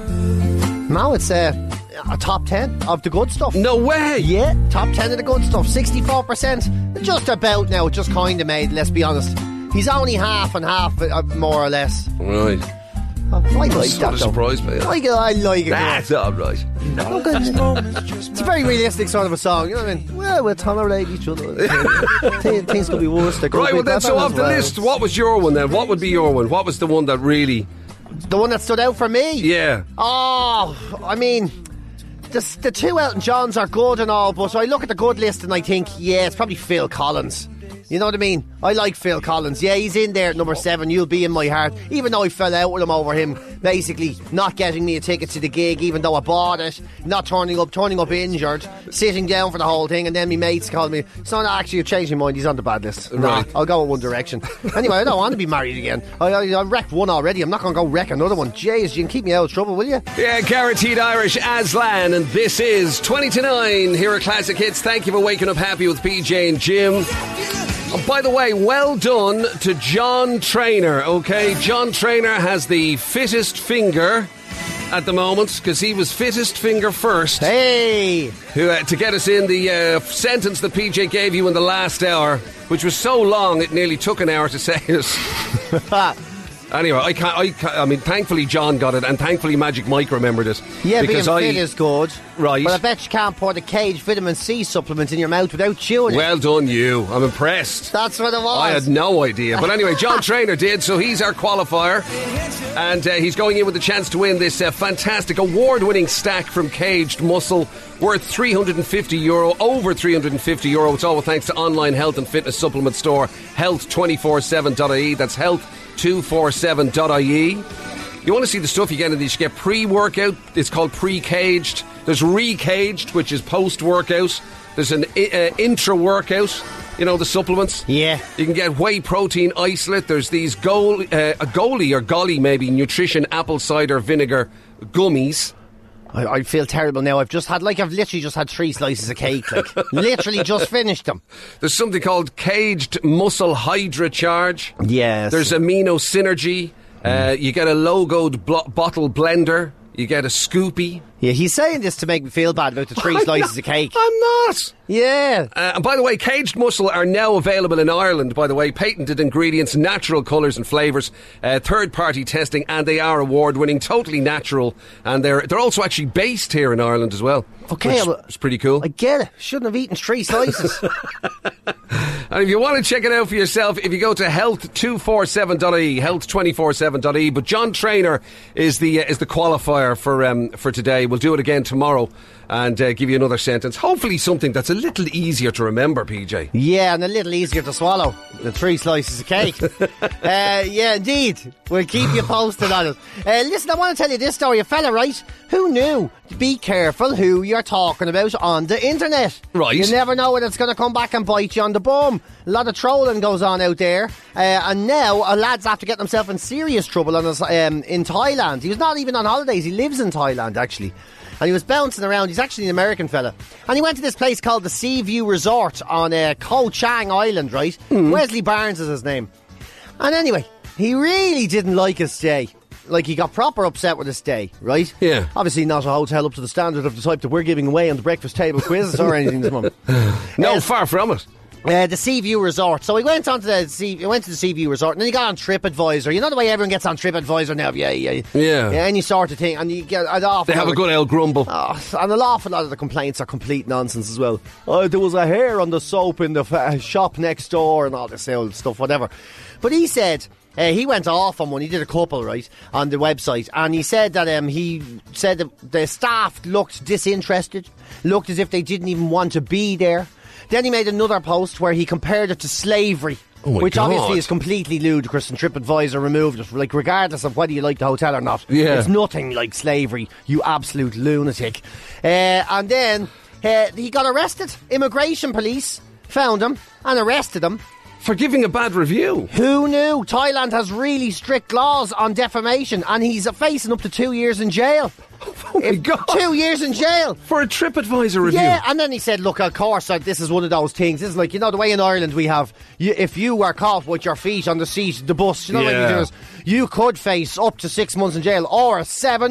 No, it's a top 10 of the good stuff. No way! Yeah, top 10 of the good stuff. 64%. Just about now, just kind of made, let's be honest. He's only half and half, more or less. Right. I like Sort that, of though. surprised by that. I like it. That's all right. It's a very realistic sort of a song, you know what I mean? Well, we'll tolerate each other. Things could be worse. Right, well then, so off the list, what was your one then? What would be your one? What was the one that really... The one that stood out for me? Yeah. Oh, I mean... The two Elton Johns are good and all, but I look at the good list and I think, yeah, it's probably Phil Collins. You know what I mean? I like Phil Collins. Yeah, he's in there at number 7. You'll be in my heart. Even though I fell out with him over him basically not getting me a ticket to the gig, even though I bought it, not turning up injured, sitting down for the whole thing, and then my mates called me. So no, actually, you've changed my mind. He's on the bad list. Right. Nah, I'll go with One Direction. Anyway, I don't want to be married again. I wrecked one already. I'm not going to go wreck another one. Jeez, you can keep me out of trouble, will you? Yeah, Guaranteed Irish, Aslan, and this is 20 to 9 here at Classic Hits. Thank you for waking up happy with PJ and Jim. Oh, by the way, well done to John Trainer, okay? John Trainer has the fittest finger at the moment, because he was fittest finger first. Hey! To get us in the sentence that PJ gave you in the last hour, which was so long it nearly took an hour to say it. Anyway, I mean, thankfully John got it, and thankfully Magic Mike remembered it. Yeah, being fit is good. Right. But I bet you can't pour the Cage vitamin C supplement in your mouth without chewing it. Well done, you. I'm impressed. That's what it was. I had no idea. But anyway, John Trainer did, so he's our qualifier. And he's going in with the chance to win this fantastic award-winning stack from Caged Muscle. worth €350, over €350. It's all thanks to online health and fitness supplement store health247.ie. That's health247.ie. You want to see the stuff you get in these? You get pre-workout. It's called pre-caged. There's re-caged, which is post-workout. There's an intra-workout. You know, the supplements? Yeah. You can get whey protein isolate. There's these golly maybe, nutrition apple cider vinegar gummies. I feel terrible now. I've literally just had 3 slices of cake. Like, literally just finished them. There's something called Caged Muscle Hydra Charge. Yes. There's Amino Synergy. You get a logoed bottle blender. You get a Scoopy. Yeah, he's saying this to make me feel bad about the 3 slices of cake. I'm not. Yeah. And by the way, Caged Muscle are now available in Ireland, by the way. Patented ingredients, natural colours and flavours, third-party testing, and they are award-winning, totally natural. And they're also actually based here in Ireland as well. Okay. It's pretty cool. I get it. Shouldn't have eaten 3 slices. And if you want to check it out for yourself, if you go to health247.ie, health247.ie. But John Traynor is the qualifier for today. We'll do it again tomorrow and give you another sentence. Hopefully something that's a little easier to remember, PJ. Yeah, and a little easier to swallow than 3 slices of cake. Yeah, indeed. We'll keep you posted on it. Listen, I want to tell you this story. A fella, right, who knew? Be careful who you're talking about on the internet. Right. You never know when it's going to come back and bite you on the bum. A lot of trolling goes on out there. And now a lad's after getting himself in serious trouble in Thailand. He was not even on holidays. He lives in Thailand, actually. And he was bouncing around. He's actually an American fella. And he went to this place called the Sea View Resort on Koh Chang Island, right? Wesley Barnes is his name. And anyway, he really didn't like his stay. Like, he got proper upset with his stay, right? Yeah. Obviously not a hotel up to the standard of the type that we're giving away on the breakfast table quizzes or anything this moment. No, far from it. The Sea View Resort. So he went to the Sea View Resort, and then he got on TripAdvisor. You know the way everyone gets on TripAdvisor now? Yeah, any sort of thing. And you get an awful. They have a good El Grumble. And an awful lot of the complaints are complete nonsense as well. There was a hair on the soap in the shop next door, and all this old stuff, whatever. But he said. He went off on one. He did a couple, right, on the website, and he said that that the staff looked disinterested, looked as if they didn't even want to be there. Then he made another post where he compared it to slavery, which obviously is completely ludicrous, and TripAdvisor removed it. Like, regardless of whether you like the hotel or not, it's nothing like slavery. You absolute lunatic. And then he got arrested. Immigration police found him and arrested him. For giving a bad review. Who knew? Thailand has really strict laws on defamation, and he's facing up to 2 years in jail. Oh my God. 2 years in jail. For a TripAdvisor review. Yeah, and then he said, look, of course, this is one of those things. This is like, you know, the way in Ireland we have, if you were caught with your feet on the seat, the bus, you know what you do is, you could face up to 6 months in jail or a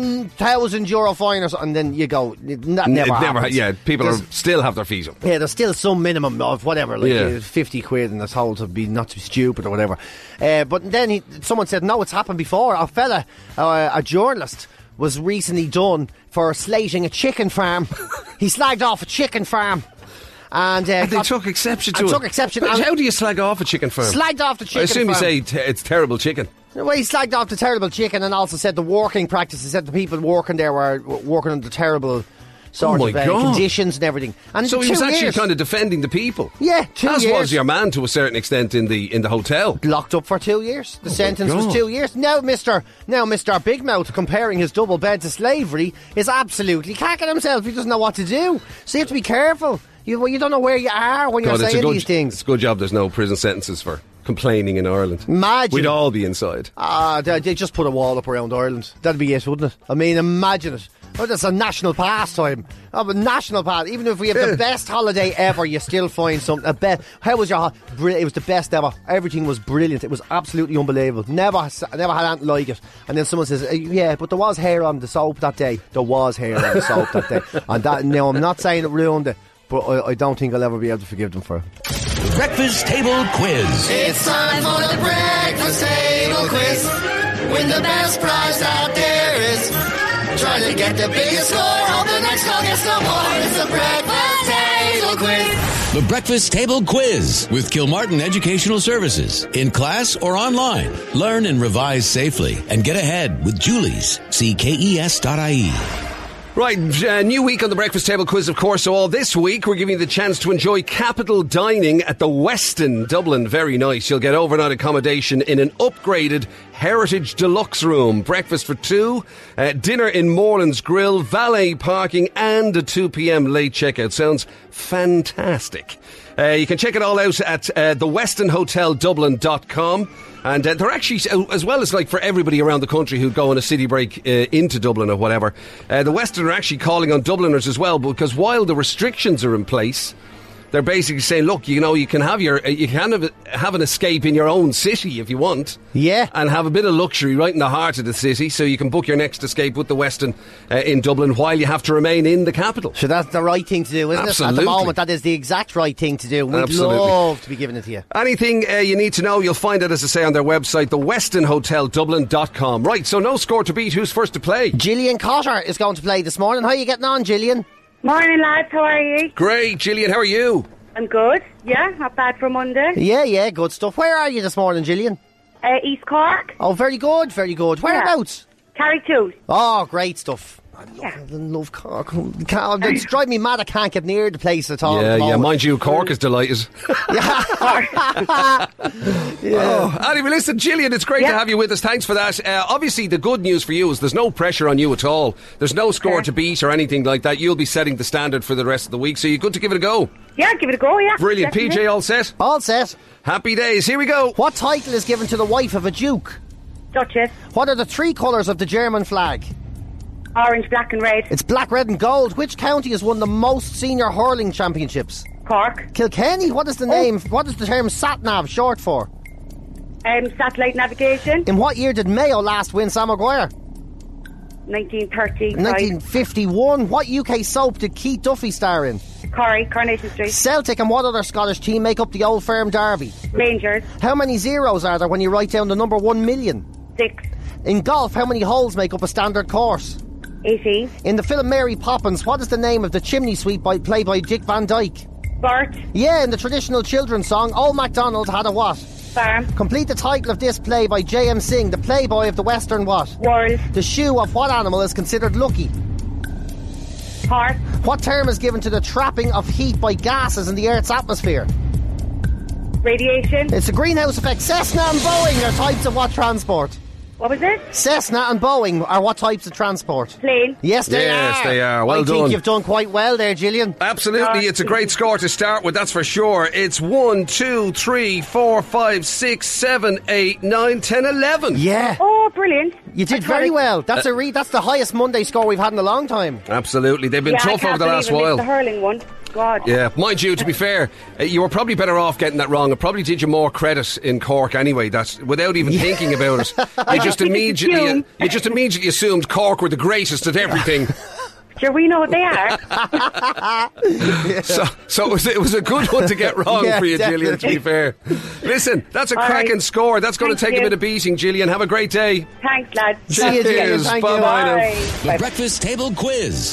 €7,000 fine or something, and then you go, that never happens. Yeah, people still have their feet up. Yeah, there's still some minimum of whatever, like 50 quid, and they're told to be not to be stupid or whatever. But then someone said, no, it's happened before. A fella, a journalist, was recently done for slating a chicken farm. He slagged off a chicken farm. And they took exception to it. But how do you slag off a chicken farm? Slagged off the chicken farm. I assume you say it's terrible chicken. Well, he slagged off the terrible chicken and also said the working practices, said the people working there were working under terrible sort of conditions and everything. And so he was actually kind of defending the people. Yeah, 2 years. As was your man to a certain extent in the hotel. Locked up for 2 years. The sentence was 2 years. Now Mr. Big Mouth, comparing his double bed to slavery, is absolutely cacking himself. He doesn't know what to do. So you have to be careful. You don't know where you are when you're saying these things. It's a good job there's no prison sentences for complaining in Ireland. Imagine. We'd all be inside. They just put a wall up around Ireland. That'd be it, wouldn't it? I mean, imagine it. Oh, that's a national pastime. Oh, a national pastime. Even if we have the best holiday ever, you still find something. How was your holiday? It was the best ever. Everything was brilliant. It was absolutely unbelievable. Never had anything like it. And then someone says, yeah, but there was hair on the soap that day. There was hair on the soap that day. And that, now, I'm not saying it ruined it, but I don't think I'll ever be able to forgive them for it. Breakfast Table Quiz. It's time for the Breakfast Table Quiz. Win the best prize out there is trying to get the biggest score. Hope the next call gets no more. It's the Breakfast Table Quiz. The Breakfast Table Quiz with Kilmartin Educational Services. In class or online. Learn and revise safely and get ahead with Julie's. See KES.ie. Right, new week on the Breakfast Table Quiz, of course. So all this week, we're giving you the chance to enjoy capital dining at the Westin, Dublin. Very nice. You'll get overnight accommodation in an upgraded Heritage Deluxe room. Breakfast for two, dinner in Moreland's Grill, valet parking, and a 2 p.m. late checkout. Sounds fantastic. You can check it all out at thewestinhoteldublin.com. And they're actually, as well as like for everybody around the country who'd go on a city break into Dublin or whatever, the Westin are actually calling on Dubliners as well, because while the restrictions are in place, they're basically saying, look, you know, you can have have an escape in your own city if you want. Yeah. And have a bit of luxury right in the heart of the city, so you can book your next escape with the Westin in Dublin while you have to remain in the capital. So that's the right thing to do, isn't Absolutely. it? At the moment, that is the exact right thing to do. We'd Absolutely. love to be giving it to you. Anything you need to know, you'll find it, as I say, on their website, thewestinhoteldublin.com. Right, so no score to beat. Who's first to play? Gillian Cotter is going to play this morning. How are you getting on, Gillian? Morning, lads. How are you? Great, Gillian. How are you? I'm good. Yeah, not bad for Monday. Yeah, good stuff. Where are you this morning, Gillian? East Cork. Oh, very good, very good. Whereabouts? Carricktown. Oh, great stuff. I love Cork. It's driving me mad I can't get near the place at all. Yeah, mind you, Cork is delighted. Anyway, listen, Gillian, it's great to have you with us. Thanks for that. Obviously, the good news for you is there's no pressure on you at all. There's no score to beat or anything like that. You'll be setting the standard for the rest of the week, so you're good to give it a go. Yeah, give it a go, yeah. Brilliant. Definitely. PJ, all set? All set. Happy days. Here we go. What title is given to the wife of a duke? Duchess. What are the three colours of the German flag? Orange, black and red. It's black, red and gold. Which county has won the most senior hurling championships? Cork. Kilkenny. What is the name? What is the term sat-nav short for? Satellite navigation. In what year did Mayo last win Sam Maguire? 1930. 1951. What UK soap did Keith Duffy star in? Coronation Street. Celtic. And what other Scottish team make up the Old Firm Derby? Rangers. How many zeros are there when you write down the number 1 million? 6. In golf, how many holes make up a standard course? 18. In the film Mary Poppins, what is the name of the chimney sweep played by Dick Van Dyke? Bart. Yeah, in the traditional children's song, Old MacDonald had a what? Farm. Complete the title of this play by J.M. Singh, the playboy of the Western what? World. The shoe of what animal is considered lucky? Horse. What term is given to the trapping of heat by gases in the Earth's atmosphere? Radiation. It's the greenhouse effect. Cessna and Boeing are types of what transport? What was it? Cessna and Boeing are what types of transport? Plane. Yes, they are. Yes, they are. Well I done. think you've done quite well there, Gillian. Absolutely, it's a great score to start with, that's for sure. It's 1, 2, 3, 4, 5, 6, 7, 8, 9, 10, 11. Yeah. Oh, brilliant. You did very well. That's that's the highest Monday score we've had in a long time. Absolutely, they've been tough over the last I while. the hurling one. God. Yeah, mind you, to be fair, you were probably better off getting that wrong. It probably did you more credit in Cork anyway. That without even thinking about it, you just immediately assumed Cork were the greatest at everything. Sure, we know what they are. So it was a good one to get wrong for you, Gillian, to be fair. Listen, that's a cracking score. That's going to take a bit of beating, Gillian. Have a great day. Thanks, lads. See you, Gillian. Thank you. Bye-bye now. Bye. The Breakfast Table Quiz.